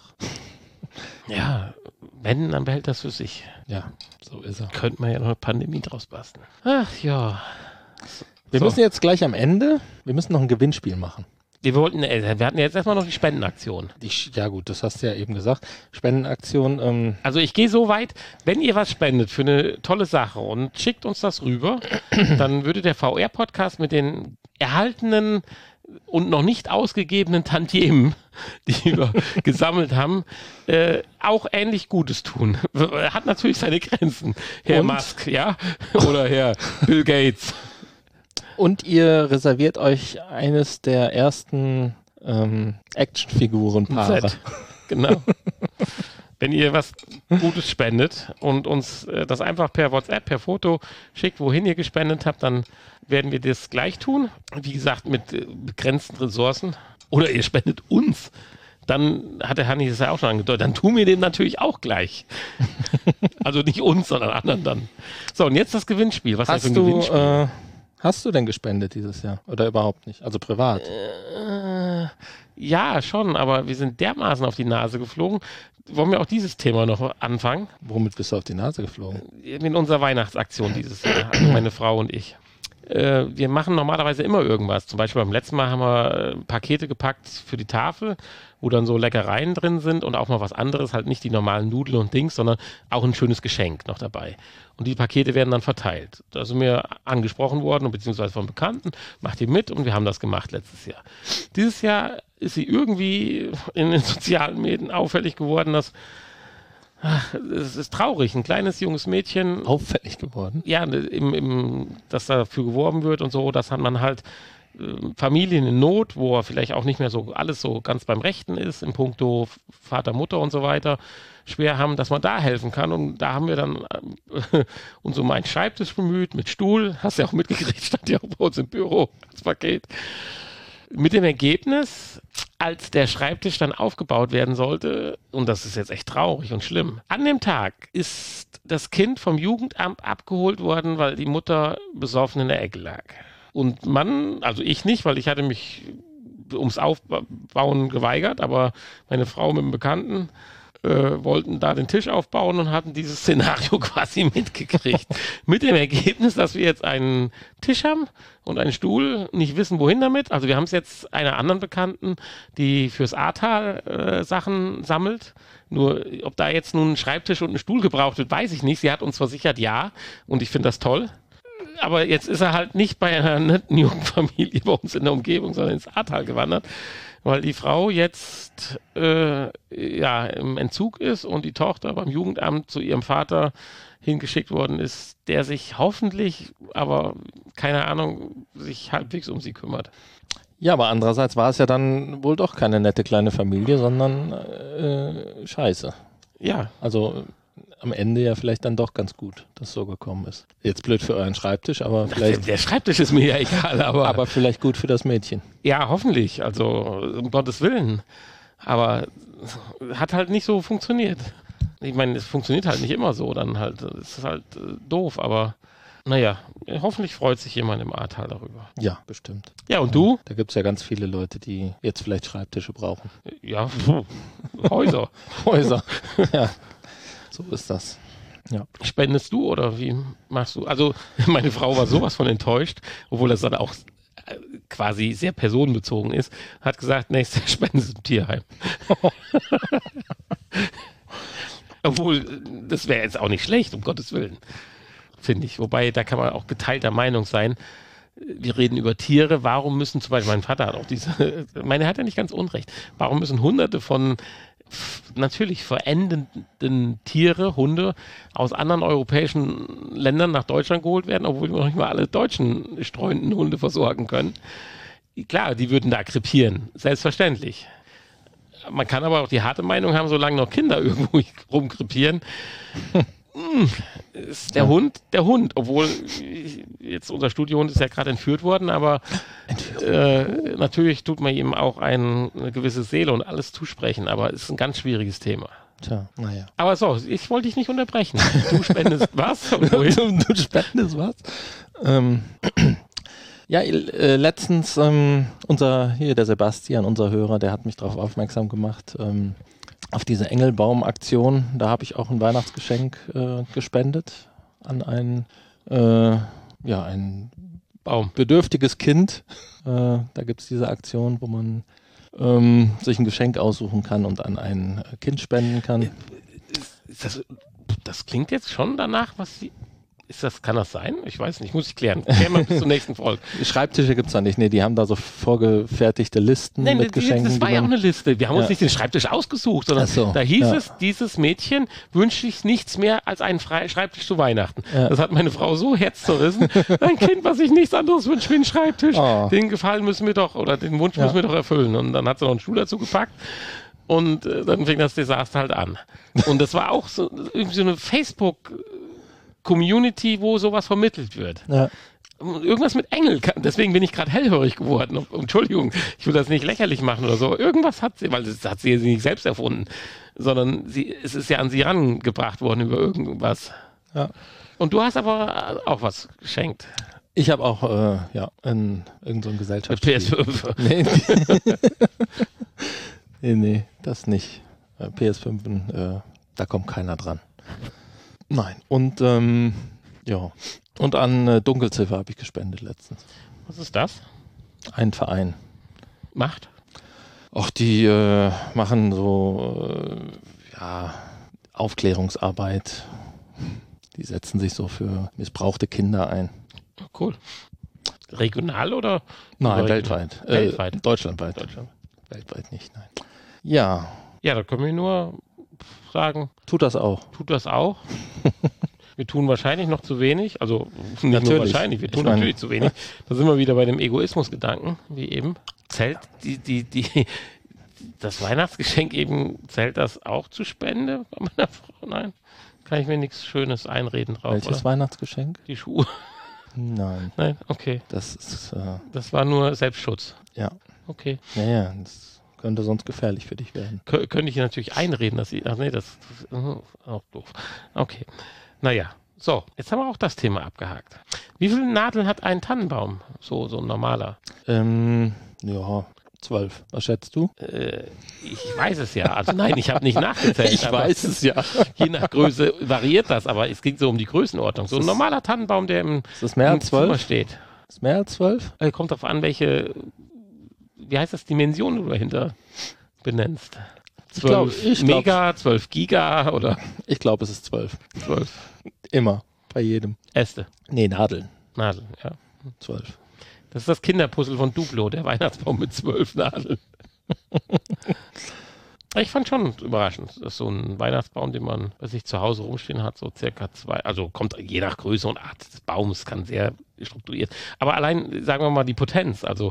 Ja, wenn, dann behält das für sich. Ja, so ist er. Könnte man ja noch eine Pandemie draus basteln. Ach ja. Wir So. müssen jetzt gleich am Ende, wir müssen noch ein Gewinnspiel machen. Wir wollten, äh, wir hatten jetzt erstmal noch die Spendenaktion. Die, Sch- ja gut, das hast du ja eben gesagt. Spendenaktion, ähm, Also ich gehe so weit, wenn ihr was spendet für eine tolle Sache und schickt uns das rüber, dann würde der V R-Podcast mit den erhaltenen und noch nicht ausgegebenen Tantiemen, die wir gesammelt haben, äh, auch ähnlich Gutes tun. Hat natürlich seine Grenzen. Herr Und? Musk, ja? Oder Herr Bill Gates. und ihr reserviert euch eines der ersten ähm, Actionfigurenpaare. Set. Genau. Wenn ihr was Gutes spendet und uns äh, das einfach per WhatsApp, per Foto schickt, wohin ihr gespendet habt, dann werden wir das gleich tun. Wie gesagt, mit äh, begrenzten Ressourcen. Oder ihr spendet uns. Dann hat der Hanni das ja auch schon angedeutet. Dann tun wir dem natürlich auch gleich. Also nicht uns, sondern anderen dann. So, und jetzt das Gewinnspiel. Was ist Hast das für ein du, Gewinnspiel? äh, hast du denn gespendet dieses Jahr? Oder überhaupt nicht? Also privat? Äh, ja, schon, aber wir sind dermaßen auf die Nase geflogen. Wollen wir auch dieses Thema noch anfangen? Womit bist du auf die Nase geflogen? In unserer Weihnachtsaktion dieses Jahr, also meine Frau und ich. Äh, wir machen normalerweise immer irgendwas. Zum Beispiel beim letzten Mal haben wir äh, Pakete gepackt für die Tafel, wo dann so Leckereien drin sind und auch mal was anderes, halt nicht die normalen Nudeln und Dings, sondern auch ein schönes Geschenk noch dabei. Und die Pakete werden dann verteilt. Da sind wir angesprochen worden, beziehungsweise von Bekannten, macht ihr mit, und wir haben das gemacht letztes Jahr. Dieses Jahr ist sie irgendwie in den sozialen Medien auffällig geworden, dass ach, es ist traurig, ein kleines junges Mädchen, Auffällig geworden? ja, im, im, dass dafür geworben wird und so, dass hat man halt äh, Familien in Not, wo er vielleicht auch nicht mehr so alles so ganz beim Rechten ist, in puncto Vater, Mutter und so weiter, schwer haben, dass man da helfen kann. Und da haben wir dann äh, uns um einen Schreibtisch bemüht, mit Stuhl, hast du ja auch mitgekriegt, stand ja auch bei uns im Büro, das Paket. Mit dem Ergebnis, als der Schreibtisch dann aufgebaut werden sollte, und das ist jetzt echt traurig und schlimm, an dem Tag ist das Kind vom Jugendamt abgeholt worden, weil die Mutter besoffen in der Ecke lag. Und man, also ich nicht, weil ich hatte mich ums Aufbauen geweigert, aber meine Frau mit dem Bekannten äh, wollten da den Tisch aufbauen und hatten dieses Szenario quasi mitgekriegt. Mit dem Ergebnis, dass wir jetzt einen Tisch haben und einen Stuhl, nicht wissen, wohin damit. Also wir haben es jetzt einer anderen Bekannten, die fürs Ahrtal äh, Sachen sammelt. Nur, ob da jetzt nun ein Schreibtisch und ein Stuhl gebraucht wird, weiß ich nicht. Sie hat uns versichert, ja. Und ich finde das toll. Aber jetzt ist er halt nicht bei einer netten jungen Familie bei uns in der Umgebung, sondern ins Ahrtal gewandert, weil die Frau jetzt äh, ja, im Entzug ist und die Tochter beim Jugendamt zu ihrem Vater hingeschickt worden ist, der sich hoffentlich, aber keine Ahnung, sich halbwegs um sie kümmert. Ja, aber andererseits war es ja dann wohl doch keine nette kleine Familie, sondern äh, scheiße. Ja, Also am Ende ja vielleicht dann doch ganz gut, dass es so gekommen ist. Jetzt blöd für euren Schreibtisch, aber der, vielleicht, der Schreibtisch ist mir ja egal, aber, aber vielleicht gut für das Mädchen. ja, hoffentlich, also um Gottes Willen. Aber hat halt nicht so funktioniert. Ich meine, es funktioniert halt nicht immer so, dann halt, es ist halt äh, doof, aber Naja, hoffentlich freut sich jemand im Ahrtal darüber. Ja, bestimmt. Ja, und du? Da gibt es ja ganz viele Leute, die jetzt vielleicht Schreibtische brauchen. Ja, puh, Häuser. Häuser. Ja, so ist das. Ja. Spendest du oder wie machst du? Also meine Frau war sowas von enttäuscht, obwohl das dann auch quasi sehr personenbezogen ist, hat gesagt, nächste Spende ist im Tierheim. Obwohl, das wäre jetzt auch nicht schlecht, um Gottes Willen, finde ich. Wobei, da kann man auch geteilter Meinung sein. Wir reden über Tiere. Warum müssen zum Beispiel, mein Vater hat auch diese, meine hat ja nicht ganz unrecht, warum müssen hunderte von natürlich verendenden Tiere, Hunde aus anderen europäischen Ländern nach Deutschland geholt werden, obwohl wir noch nicht mal alle deutschen streunenden Hunde versorgen können. Klar, die würden da krepieren, selbstverständlich. Man kann aber auch die harte Meinung haben, solange noch Kinder irgendwo rumkrepieren, ist der ja. Hund der Hund, obwohl jetzt unser Studiohund ist ja gerade entführt worden, aber äh, natürlich tut man ihm auch ein, eine gewisse Seele und alles zusprechen, aber es ist ein ganz schwieriges Thema. Tja, naja. Aber so, ich wollte dich nicht unterbrechen. Du spendest was? Und wohin? Du spendest was? Ähm, ja, äh, letztens ähm, unser, hier der Sebastian, unser Hörer, der hat mich darauf aufmerksam gemacht, ähm, auf diese Engelbaum-Aktion. Da habe ich auch ein Weihnachtsgeschenk äh, gespendet an ein, äh, ja, ein Baum. bedürftiges Kind. Äh, da gibt es diese Aktion, wo man ähm, sich ein Geschenk aussuchen kann und an ein Kind spenden kann. Ist das, das klingt jetzt schon danach, was sie... Ist das, kann das sein? Ich weiß nicht, muss ich klären. Klären wir bis zur nächsten Folge. Schreibtische gibt es da nicht. Nee, die haben da so vorgefertigte Listen Nein, mit die, Geschenken. Das war ja auch eine Liste. Wir haben ja. uns nicht den Schreibtisch ausgesucht, sondern so, da hieß ja. es, dieses Mädchen wünscht sich nichts mehr als einen freien Schreibtisch zu Weihnachten. Ja. Das hat meine Frau so herzzerrissen. Ein Kind, was sich nichts anderes wünscht wie einen Schreibtisch, oh. den Gefallen müssen wir doch, oder den Wunsch ja. müssen wir doch erfüllen. Und dann hat sie noch einen Stuhl dazu gepackt. Und äh, dann fing das Desaster halt an. Und das war auch so irgendwie so eine Facebook- Community, wo sowas vermittelt wird. Ja. Irgendwas mit Engel, deswegen bin ich gerade hellhörig geworden. Entschuldigung, ich will das nicht lächerlich machen oder so. Irgendwas hat sie, weil das hat sie nicht selbst erfunden, sondern sie, es ist ja an sie rangebracht worden über irgendwas. Ja. Und du hast aber auch was geschenkt. Ich habe auch, äh, ja, in irgendeinem so Gesellschaftsspiel. P S fünf. Nee. nee, nee, das nicht. P S fünf, äh, da kommt keiner dran. Nein. Und ähm, ja. Und an äh, Dunkelziffer habe ich gespendet letztens. Was ist das? Ein Verein. Macht? Ach, die äh, machen so äh, ja, Aufklärungsarbeit. Die setzen sich so für missbrauchte Kinder ein. Cool. Regional oder? Nein, oder weltweit. Weltweit. Äh, deutschlandweit. Deutschland. Weltweit nicht, nein. Ja. Ja, da können wir nur sagen. Tut das auch. Tut das auch. Wir tun wahrscheinlich noch zu wenig. Also nicht natürlich. nur wahrscheinlich, wir tun meine, natürlich zu wenig. Da sind wir wieder bei dem Egoismus-Gedanken, wie eben. Zählt die, die, die, das Weihnachtsgeschenk eben, zählt das auch zur Spende bei meiner Frau? Nein. Kann ich mir nichts Schönes einreden drauf. Welches oder? Weihnachtsgeschenk? Die Schuhe. Nein. Nein, okay. Das ist. Äh, das war nur Selbstschutz. Ja. Okay. Naja, das könnte sonst gefährlich für dich werden. Kö- könnte ich natürlich einreden, dass ich. Ach nee, das ist auch doof. Okay. Naja. So, jetzt haben wir auch das Thema abgehakt. Wie viele Nadeln hat ein Tannenbaum? So, so ein normaler. Ähm, ja, zwölf. Was schätzt du? Äh, ich weiß es ja. Also nein, ich habe nicht nachgezählt. Ich weiß es ja. Je nach Größe variiert das, aber es ging so um die Größenordnung. So ein normaler Tannenbaum, der im, ist das mehr im als zwölf? Zimmer steht. Ist mehr als zwölf? Äh, kommt darauf an, welche, wie heißt das, Dimension du dahinter benennst. zwölf ich glaub, Mega, zwölf Giga oder? Ich glaube, es ist zwölf. zwölf. Immer. Bei jedem. Äste. Nee, Nadeln. Nadeln, ja. zwölf. Das ist das Kinderpuzzle von Duplo, der Weihnachtsbaum mit zwölf Nadeln. Ich fand schon überraschend, dass so ein Weihnachtsbaum, den man bei sich zu Hause rumstehen hat, so circa zwei, also kommt je nach Größe und Art des Baums, kann sehr strukturiert. Aber allein, sagen wir mal, die Potenz, also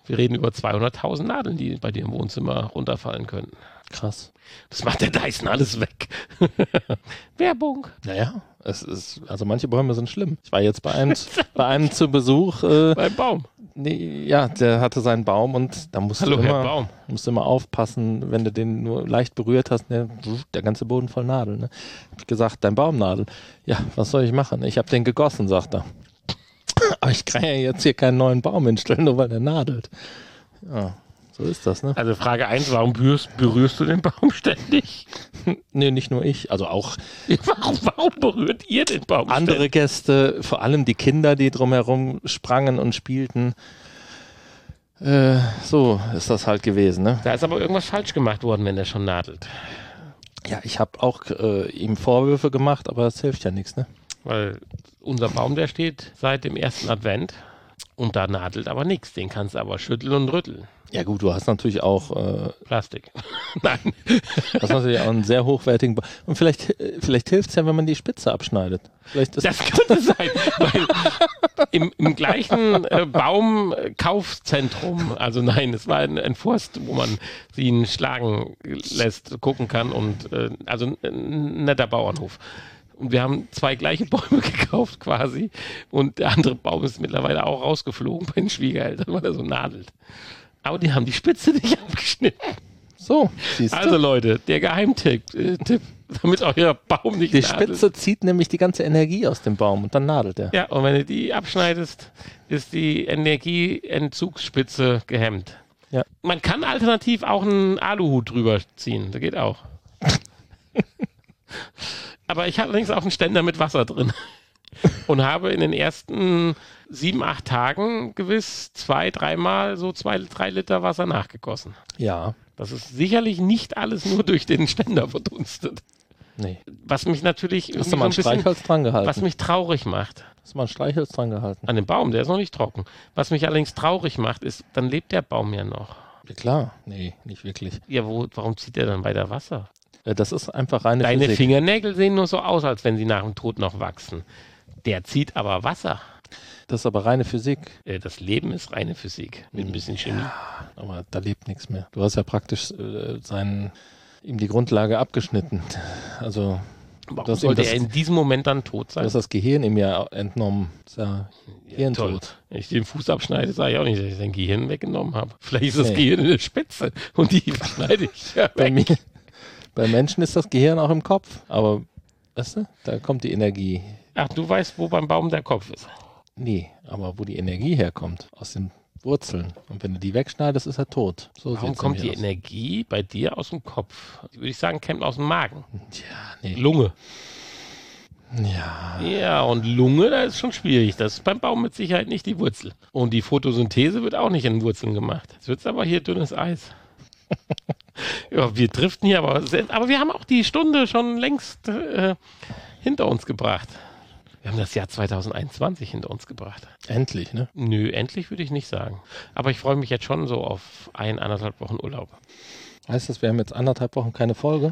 Wir reden über zweihunderttausend Nadeln, die bei dir im Wohnzimmer runterfallen könnten. Krass. Das macht der Dyson alles weg. Werbung. Naja, es ist, also manche Bäume sind schlimm. Ich war jetzt bei einem, bei einem zu Besuch. Äh, Beim Baum. Nee, ja, der hatte seinen Baum und da musst Hallo, du Herr immer, Baum. musst du immer aufpassen, wenn du den nur leicht berührt hast, der, der ganze Boden voll Nadeln. Ne? Hab ich gesagt, dein Baumnadel. Ja, was soll ich machen? Ich habe den gegossen, sagt er. Aber ich kann ja jetzt hier keinen neuen Baum hinstellen, nur weil der nadelt. Ja, so ist das, ne? Also Frage eins, warum berührst, berührst du den Baum ständig? Nee, nicht nur ich, also auch Warum, warum berührt ihr den Baum andere ständig? Gäste, vor allem die Kinder, die drumherum sprangen und spielten. Äh, so ist das halt gewesen, ne? Da ist aber irgendwas falsch gemacht worden, wenn der schon nadelt. Ja, ich habe auch äh, ihm Vorwürfe gemacht, aber das hilft ja nichts, ne? Weil unser Baum, der steht seit dem ersten Advent und da nadelt aber nichts. Den kannst du aber schütteln und rütteln. Ja gut, du hast natürlich auch, äh, Plastik. Nein. hast natürlich auch einen sehr hochwertigen Baum. Und vielleicht, äh, vielleicht hilft es ja, wenn man die Spitze abschneidet. Vielleicht ist Das könnte sein, weil im, im gleichen äh, Baumkaufzentrum, also nein, es war ein, ein Forst, wo man sie ihn schlagen lässt, gucken kann und äh, also ein, ein netter Bauernhof. Und wir haben zwei gleiche Bäume gekauft quasi und der andere Baum ist mittlerweile auch rausgeflogen bei den Schwiegereltern, weil er so nadelt. Aber die haben die Spitze nicht abgeschnitten. so, siehst du. Also Leute, der Geheimtipp, äh, Tipp, damit euer Baum nicht Die nadelt. Spitze zieht nämlich die ganze Energie aus dem Baum und dann nadelt er. Ja, und wenn du die abschneidest, ist die Energieentzugsspitze gehemmt. Ja. Man kann alternativ auch einen Aluhut drüber ziehen. Das geht auch. Aber ich hatte allerdings auch einen Ständer mit Wasser drin. Und habe in den ersten sieben, acht Tagen gewiss zwei, dreimal so zwei, drei Liter Wasser nachgegossen. Ja, Das ist sicherlich nicht alles nur durch den Ständer verdunstet. nee. Was mich natürlich Hast irgendwie du mal ein so ein bisschen, Streichholz dran gehalten? was mich traurig macht. Hast du mal ein Streichholz dran gehalten? An dem Baum, der ist noch nicht trocken. Was mich allerdings traurig macht, ist, dann lebt der Baum ja noch. Ja klar, nee, nicht wirklich. Ja, wo, warum zieht er dann weiter Wasser? Äh, Das ist einfach reine Deine Physik. Fingernägel sehen nur so aus, als wenn sie nach dem Tod noch wachsen. Der zieht aber Wasser. Das ist aber reine Physik. Äh, Das Leben ist reine Physik mit ein bisschen Chemie. Aber da lebt nichts mehr. Du hast ja praktisch äh, seinen, ihm die Grundlage abgeschnitten. Also Warum das ist ihm sollte das- er in diesem Moment dann tot du sein? hast das Gehirn ihm ja entnommen. Das ist ja Hirntod. Toll. Wenn ich den Fuß abschneide, sage ich auch nicht, dass ich sein Gehirn weggenommen habe. Vielleicht ist das Nee. Gehirn in der Spitze und die schneide ich ja Bei, weg. mir, bei Menschen ist das Gehirn auch im Kopf. Aber, weißt du, da kommt die Energie. Ach, du weißt, wo beim Baum der Kopf ist. Nee, aber wo die Energie herkommt, aus den Wurzeln. Und wenn du die wegschneidest, ist er tot. So Warum sieht's kommt die nämlich aus. Energie bei dir aus dem Kopf? Würde ich sagen, kommt aus dem Magen. Ja, nee. Lunge. Ja. Ja, und Lunge, da ist schon schwierig. Das ist beim Baum mit Sicherheit nicht die Wurzel. Und die Photosynthese wird auch nicht in Wurzeln gemacht. Jetzt wird es aber hier dünnes Eis. Ja, wir driften hier aber sehr, aber wir haben auch die Stunde schon längst äh, hinter uns gebracht. Wir haben das Jahr zwanzig einundzwanzig hinter uns gebracht. Endlich, ne? Nö, endlich würde ich nicht sagen. Aber ich freue mich jetzt schon so auf ein, anderthalb Wochen Urlaub. Heißt das, wir haben jetzt anderthalb Wochen keine Folge?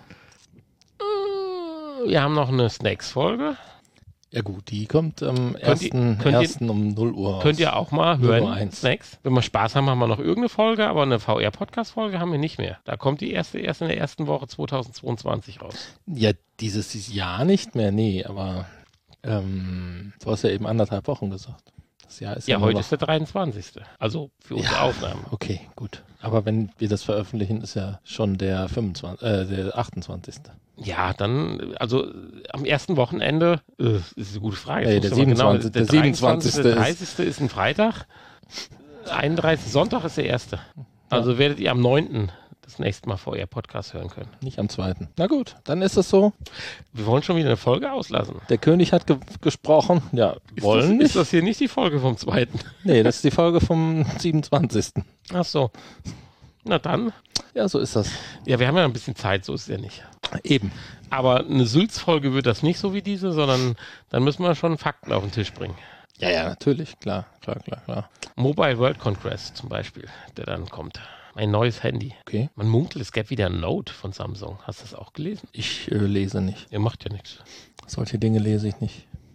Wir haben noch eine Snacks-Folge. Ja gut, die kommt am Könnt ihr- ersten könnt ihr- ersten um null Uhr Könnt raus. ihr auch mal null Uhr hören, eins. Snacks. Wenn wir Spaß haben, haben wir noch irgendeine Folge, aber eine V R-Podcast-Folge haben wir nicht mehr. Da kommt die erste erst in der ersten Woche zweitausendzweiundzwanzig raus. Ja, dieses Jahr nicht mehr, nee, aber ähm, du hast ja eben anderthalb Wochen gesagt. Das Jahr ist ja, Ja, nur heute noch- ist der dreiundzwanzigste Also für unsere Ja. Aufnahmen. Okay, gut. Aber wenn wir das veröffentlichen, ist ja schon der fünfundzwanzigste Äh, der achtundzwanzigste Ja, dann, also am ersten Wochenende, äh, ist eine gute Frage. Nee, Jetzt der muss ich mal siebenundzwanzigste der der siebenundzwanzigste der ist- dreißigste ist ein Freitag, einunddreißigste Sonntag ist der erste Also werdet ihr am neunten das nächste Mal V R-Podcast hören können. Nicht am zweiten Na gut, dann ist es so. Wir wollen schon wieder eine Folge auslassen. Der König hat ge gesprochen. Ja, Ist wollen das, nicht. Ist das hier nicht die Folge vom zweiten Nee, das ist die Folge vom siebenundzwanzigsten Ach so. Na dann. Ja, so ist das. Ja, wir haben ja ein bisschen Zeit, so ist es ja nicht. Eben. Aber eine Sülz-Folge wird das nicht so wie diese, sondern dann müssen wir schon Fakten auf den Tisch bringen. Ja, ja, natürlich. Klar, klar, klar, klar. Mobile World Congress zum Beispiel, der dann kommt. Ein neues Handy. Okay. Man munkelt, es gäbe wieder ein Note von Samsung. Hast du das auch gelesen? Ich äh, lese nicht. Ihr macht ja nichts. Solche Dinge lese ich nicht.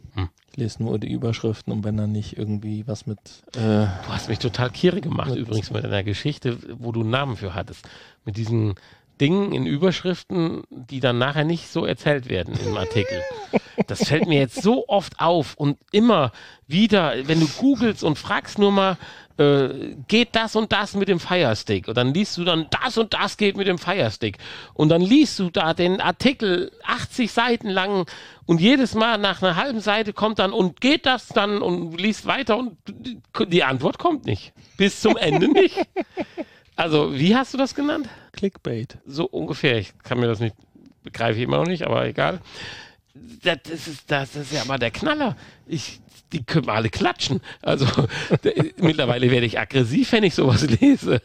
Hm. Ich lese nur die Überschriften und wenn dann nicht irgendwie was mit... Äh, du hast mich total kirre gemacht übrigens mit einer Geschichte, wo du einen Namen für hattest. Mit diesen Dingen in Überschriften, die dann nachher nicht so erzählt werden im Artikel. Das fällt mir jetzt so oft auf und immer wieder, wenn du googelst und fragst nur mal, äh, geht das und das mit dem Firestick? Und dann liest du dann, das und das geht mit dem Firestick. Und dann liest du da den Artikel achtzig Seiten lang und jedes Mal nach einer halben Seite kommt dann, und geht das dann, und liest weiter und die Antwort kommt nicht. Bis zum Ende nicht. Also, wie hast du das genannt? Clickbait. So ungefähr. Ich kann mir das nicht, begreife ich immer noch nicht, aber egal. Das ist, das ist ja mal der Knaller. Ich, die können alle klatschen. Also der, mittlerweile werde ich aggressiv, wenn ich sowas lese.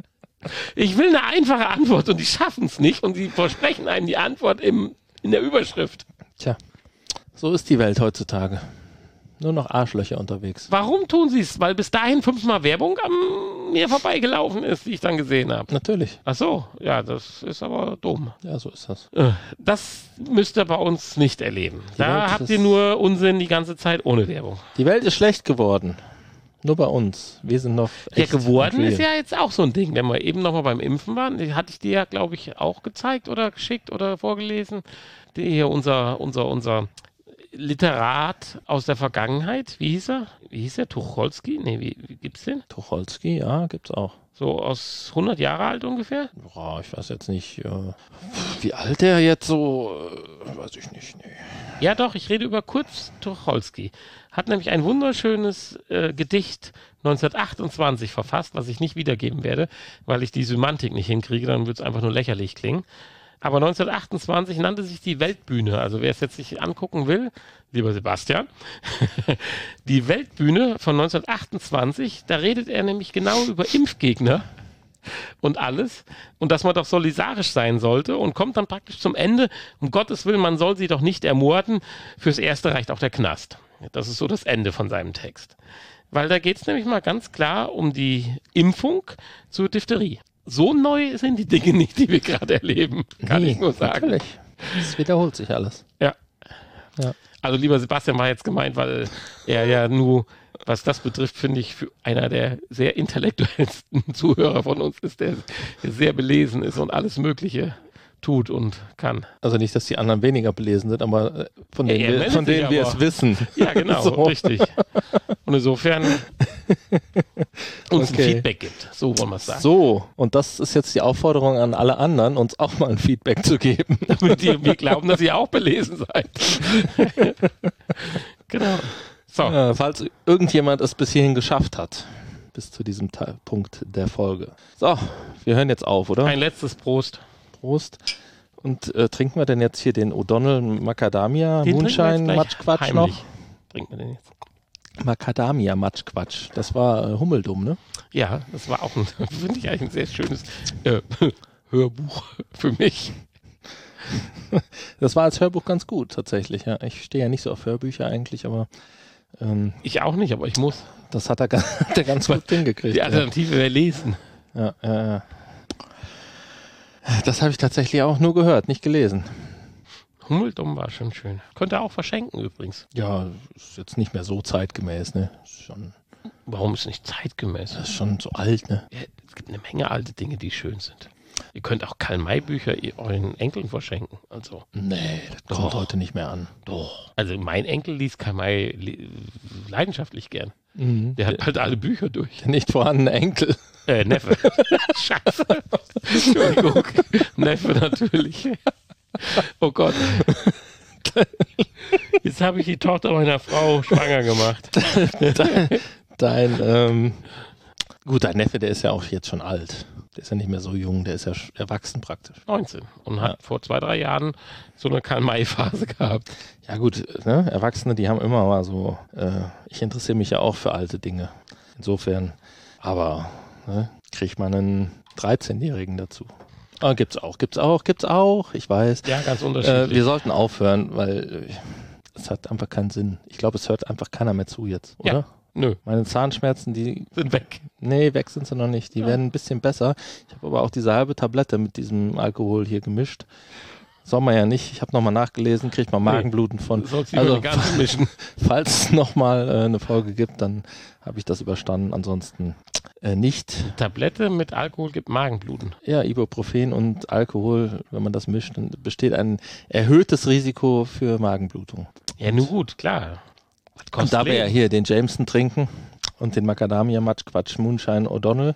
Ich will eine einfache Antwort und die schaffen es nicht und die versprechen einem die Antwort im, in der Überschrift. Tja, so ist die Welt heutzutage. Nur noch Arschlöcher unterwegs. Warum tun sie es? Weil bis dahin fünfmal Werbung an mir vorbeigelaufen ist, die ich dann gesehen habe. Natürlich. Ach so, ja, das ist aber dumm. Ja, so ist das. Das müsst ihr bei uns nicht erleben. Die Da Welt habt ist- ihr nur Unsinn die ganze Zeit ohne Werbung. Die Welt ist schlecht geworden. Nur bei uns. Wir sind noch Ja, echt geworden real. ist ja jetzt auch so ein Ding. Wenn wir eben nochmal beim Impfen waren, die hatte ich dir ja, glaube ich, auch gezeigt oder geschickt oder vorgelesen. Die hier unser, unser, unser Literat aus der Vergangenheit, wie hieß er? Wie hieß er? Tucholsky? Nee, wie, wie gibt's den? Tucholsky, ja, gibt's auch. So aus hundert Jahre alt ungefähr? Boah, ich weiß jetzt nicht, äh, wie alt der jetzt so, äh, weiß ich nicht, nee. Ja doch, ich rede über Kurt Tucholsky. Hat nämlich ein wunderschönes äh, Gedicht neunzehnhundertachtundzwanzig verfasst, was ich nicht wiedergeben werde, weil ich die Semantik nicht hinkriege, dann wird es einfach nur lächerlich klingen. Aber neunzehnhundertachtundzwanzig nannte sich die Weltbühne. Also wer es jetzt sich angucken will, lieber Sebastian, die Weltbühne von neunzehnhundertachtundzwanzig, da redet er nämlich genau über Impfgegner und alles und dass man doch solidarisch sein sollte und kommt dann praktisch zum Ende, um Gottes Willen, man soll sie doch nicht ermorden, fürs Erste reicht auch der Knast. Das ist so das Ende von seinem Text. Weil da geht es nämlich mal ganz klar um die Impfung zur Diphtherie. So neu sind die Dinge nicht, die wir gerade erleben, kann Nee, ich nur sagen. Natürlich. Es wiederholt sich alles. Ja. Ja. Also lieber Sebastian war jetzt gemeint, weil er ja nur, was das betrifft, finde ich, für einer der sehr intellektuellsten Zuhörer von uns ist, der, der sehr belesen ist und alles Mögliche tut und kann. Also nicht, dass die anderen weniger belesen sind, aber äh, von Ja, denen, er wir, meldet von denen sich wir aber. es wissen. Ja, genau, So. richtig. Und insofern uns Okay. ein Feedback gibt. So wollen wir es sagen. So, und das ist jetzt die Aufforderung an alle anderen, uns auch mal ein Feedback zu geben. Damit ihr, wir glauben, dass ihr auch belesen seid. Genau. So. Äh, falls irgendjemand es bis hierhin geschafft hat, bis zu diesem Teil, Punkt der Folge. So, wir hören jetzt auf, oder? Ein letztes Prost. Prost. Und äh, trinken wir denn jetzt hier den O'Donnell Macadamia Den Moonshine trinken wir jetzt Matschquatsch gleich noch? heimlich. Trinken wir den jetzt? Macadamia Matschquatsch. Das war äh, Hummeldumm, ne? Ja, das war auch ein, finde ich eigentlich ein sehr schönes äh, Hörbuch für mich. Das war als Hörbuch ganz gut, tatsächlich. Ja. Ich stehe ja nicht so auf Hörbücher eigentlich, aber ähm, Ich auch nicht, aber ich muss. das hat er, ga- hat er ganz gut hingekriegt. Die Alternative wäre lesen. Ja, ja, ja. Das habe ich tatsächlich auch nur gehört, nicht gelesen. Hummeldumm war schon schön. Könnte er auch verschenken übrigens. Ja, ist jetzt nicht mehr so zeitgemäß, ne? Ist schon, Warum ist nicht zeitgemäß? das ist schon so alt, ne? Ja, es gibt eine Menge alte Dinge, die schön sind. Ihr könnt auch Karl-May-Bücher euren Enkeln verschenken. Also, Nee, das kommt Doch. heute nicht mehr an. doch. Also mein Enkel liest Karl-May li- leidenschaftlich gern. Mhm. Der hat bald alle Bücher durch. Der nicht vorhandene Enkel. Äh, Neffe. Scheiße. Entschuldigung. Neffe natürlich. Oh Gott. Jetzt habe ich die Tochter meiner Frau schwanger gemacht. Dein, dein ähm, gut, dein Neffe, der ist ja auch jetzt schon alt. Der ist ja nicht mehr so jung, der ist ja sch- erwachsen praktisch. neunzehn. Und hat Ja. vor zwei, drei Jahren so eine Karl-May-Phase gehabt. Ja gut, ne? Erwachsene, die haben immer mal so, äh, ich interessiere mich ja auch für alte Dinge. Insofern, aber ne, kriegt man einen dreizehnjährigen dazu. Ah, gibt's auch, gibt's auch, gibt's auch, ich weiß. Ja, ganz Äh, unterschiedlich. wir sollten aufhören, weil äh, es hat einfach keinen Sinn. Ich glaube, es hört einfach keiner mehr zu jetzt, Ja. oder? Nö, Meine Zahnschmerzen, die, sind weg. nee, weg sind sie noch nicht. Die Ja. werden ein bisschen besser. Ich habe aber auch diese halbe Tablette mit diesem Alkohol hier gemischt. Soll man ja nicht. Ich habe nochmal nachgelesen, kriegt man Magenbluten von. Du sollst Also, also, gar nicht mischen. falls es nochmal äh, eine Folge gibt, dann habe ich das überstanden. Ansonsten äh, nicht. Tablette mit Alkohol gibt Magenbluten. Ja, Ibuprofen und Alkohol, wenn man das mischt, dann besteht ein erhöhtes Risiko für Magenblutung. Ja, nun gut, klar. Was Und kostet da wir ja Leben? hier den Jameson trinken und den Macadamia-Matsch, Quatsch, Moonshine O'Donnell.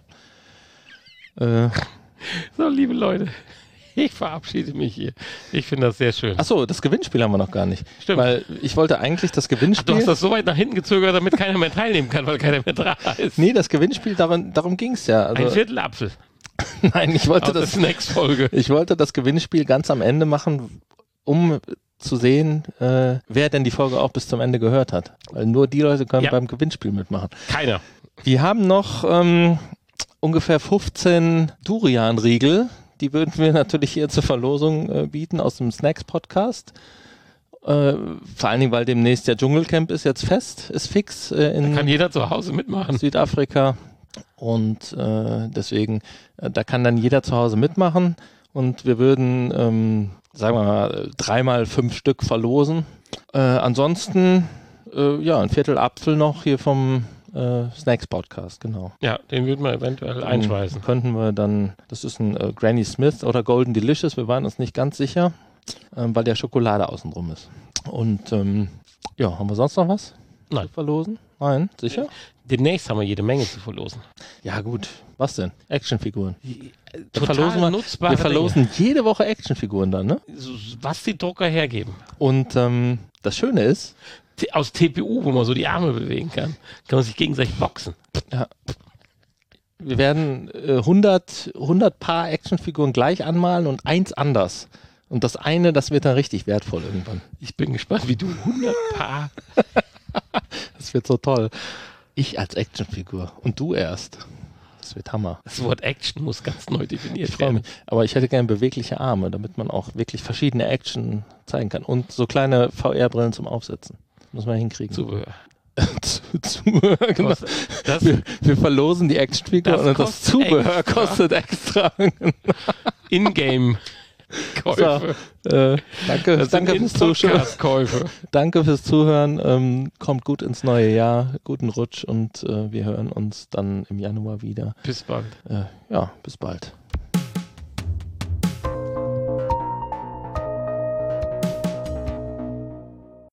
Äh, So, liebe Leute, ich verabschiede mich hier. Ich finde das sehr schön. Achso, das Gewinnspiel haben wir noch gar nicht. Stimmt. Weil ich wollte eigentlich das Gewinnspiel... Du hast das so weit nach hinten gezögert, damit keiner mehr teilnehmen kann, weil keiner mehr da ist. Nee, das Gewinnspiel, darum, darum ging es ja. Also, Ein Viertel Apfel nein, ich wollte, aus der das, Snacks-Folge. ich wollte das Gewinnspiel ganz am Ende machen, um zu sehen, äh, wer denn die Folge auch bis zum Ende gehört hat. Weil nur die Leute können Ja. beim Gewinnspiel mitmachen. Keiner. Wir haben noch ähm, ungefähr fünfzehn Durian-Riegel. Die würden wir natürlich hier zur Verlosung äh, bieten aus dem Snacks-Podcast. Äh, vor allen Dingen, weil demnächst ja Dschungelcamp ist jetzt fest, ist fix äh, in Kann jeder zu Hause mitmachen. Südafrika. Und äh, deswegen, äh, da kann dann jeder zu Hause mitmachen. Und wir würden, ähm, sagen wir mal, dreimal fünf Stück verlosen. Äh, ansonsten, äh, ja, ein Viertel Apfel noch hier vom äh, Snacks-Podcast, genau. Ja, den würden wir eventuell Den einschweißen. Könnten wir dann, das ist ein äh, Granny Smith oder Golden Delicious, wir waren uns nicht ganz sicher, ähm, weil der Schokolade außenrum ist. Und ähm, ja, haben wir sonst noch was Nein. zu verlosen? Nein, sicher? Demnächst haben wir jede Menge zu verlosen. Ja gut, was denn? Actionfiguren. Da Total verlosen wir, nutzbare wir verlosen jede Woche Actionfiguren dann, ne? Dinge. So, was die Drucker hergeben. Und ähm, das Schöne ist, T- Aus T P U, wo man so die Arme bewegen kann, kann man sich gegenseitig boxen. ja, wir werden äh, hundert, hundert Paar Actionfiguren gleich anmalen und eins anders. Und das eine, das wird dann richtig wertvoll irgendwann. Ich bin gespannt, wie du hundert Paar... Das wird so toll. Ich als Actionfigur und du erst. Das wird Hammer. Das Wort Action muss ganz neu definiert Ich freue werden. mich. Aber ich hätte gerne bewegliche Arme, damit man auch wirklich verschiedene Action zeigen kann. Und so kleine V R-Brillen zum Aufsetzen. Muss man hinkriegen. Zubehör. Zu, Zubehör, genau. Kostet- Das, Wir, wir verlosen die Actionfigur Das und das kostet Zubehör extra. kostet extra. Ingame-Käufe. So, äh, danke, Das danke, sind fürs Zuschauen. Podcast-Käufe. Danke fürs Zuhören. Ähm, kommt gut ins neue Jahr. Guten Rutsch und äh, wir hören uns dann im Januar wieder. Bis bald. Äh, ja, bis bald.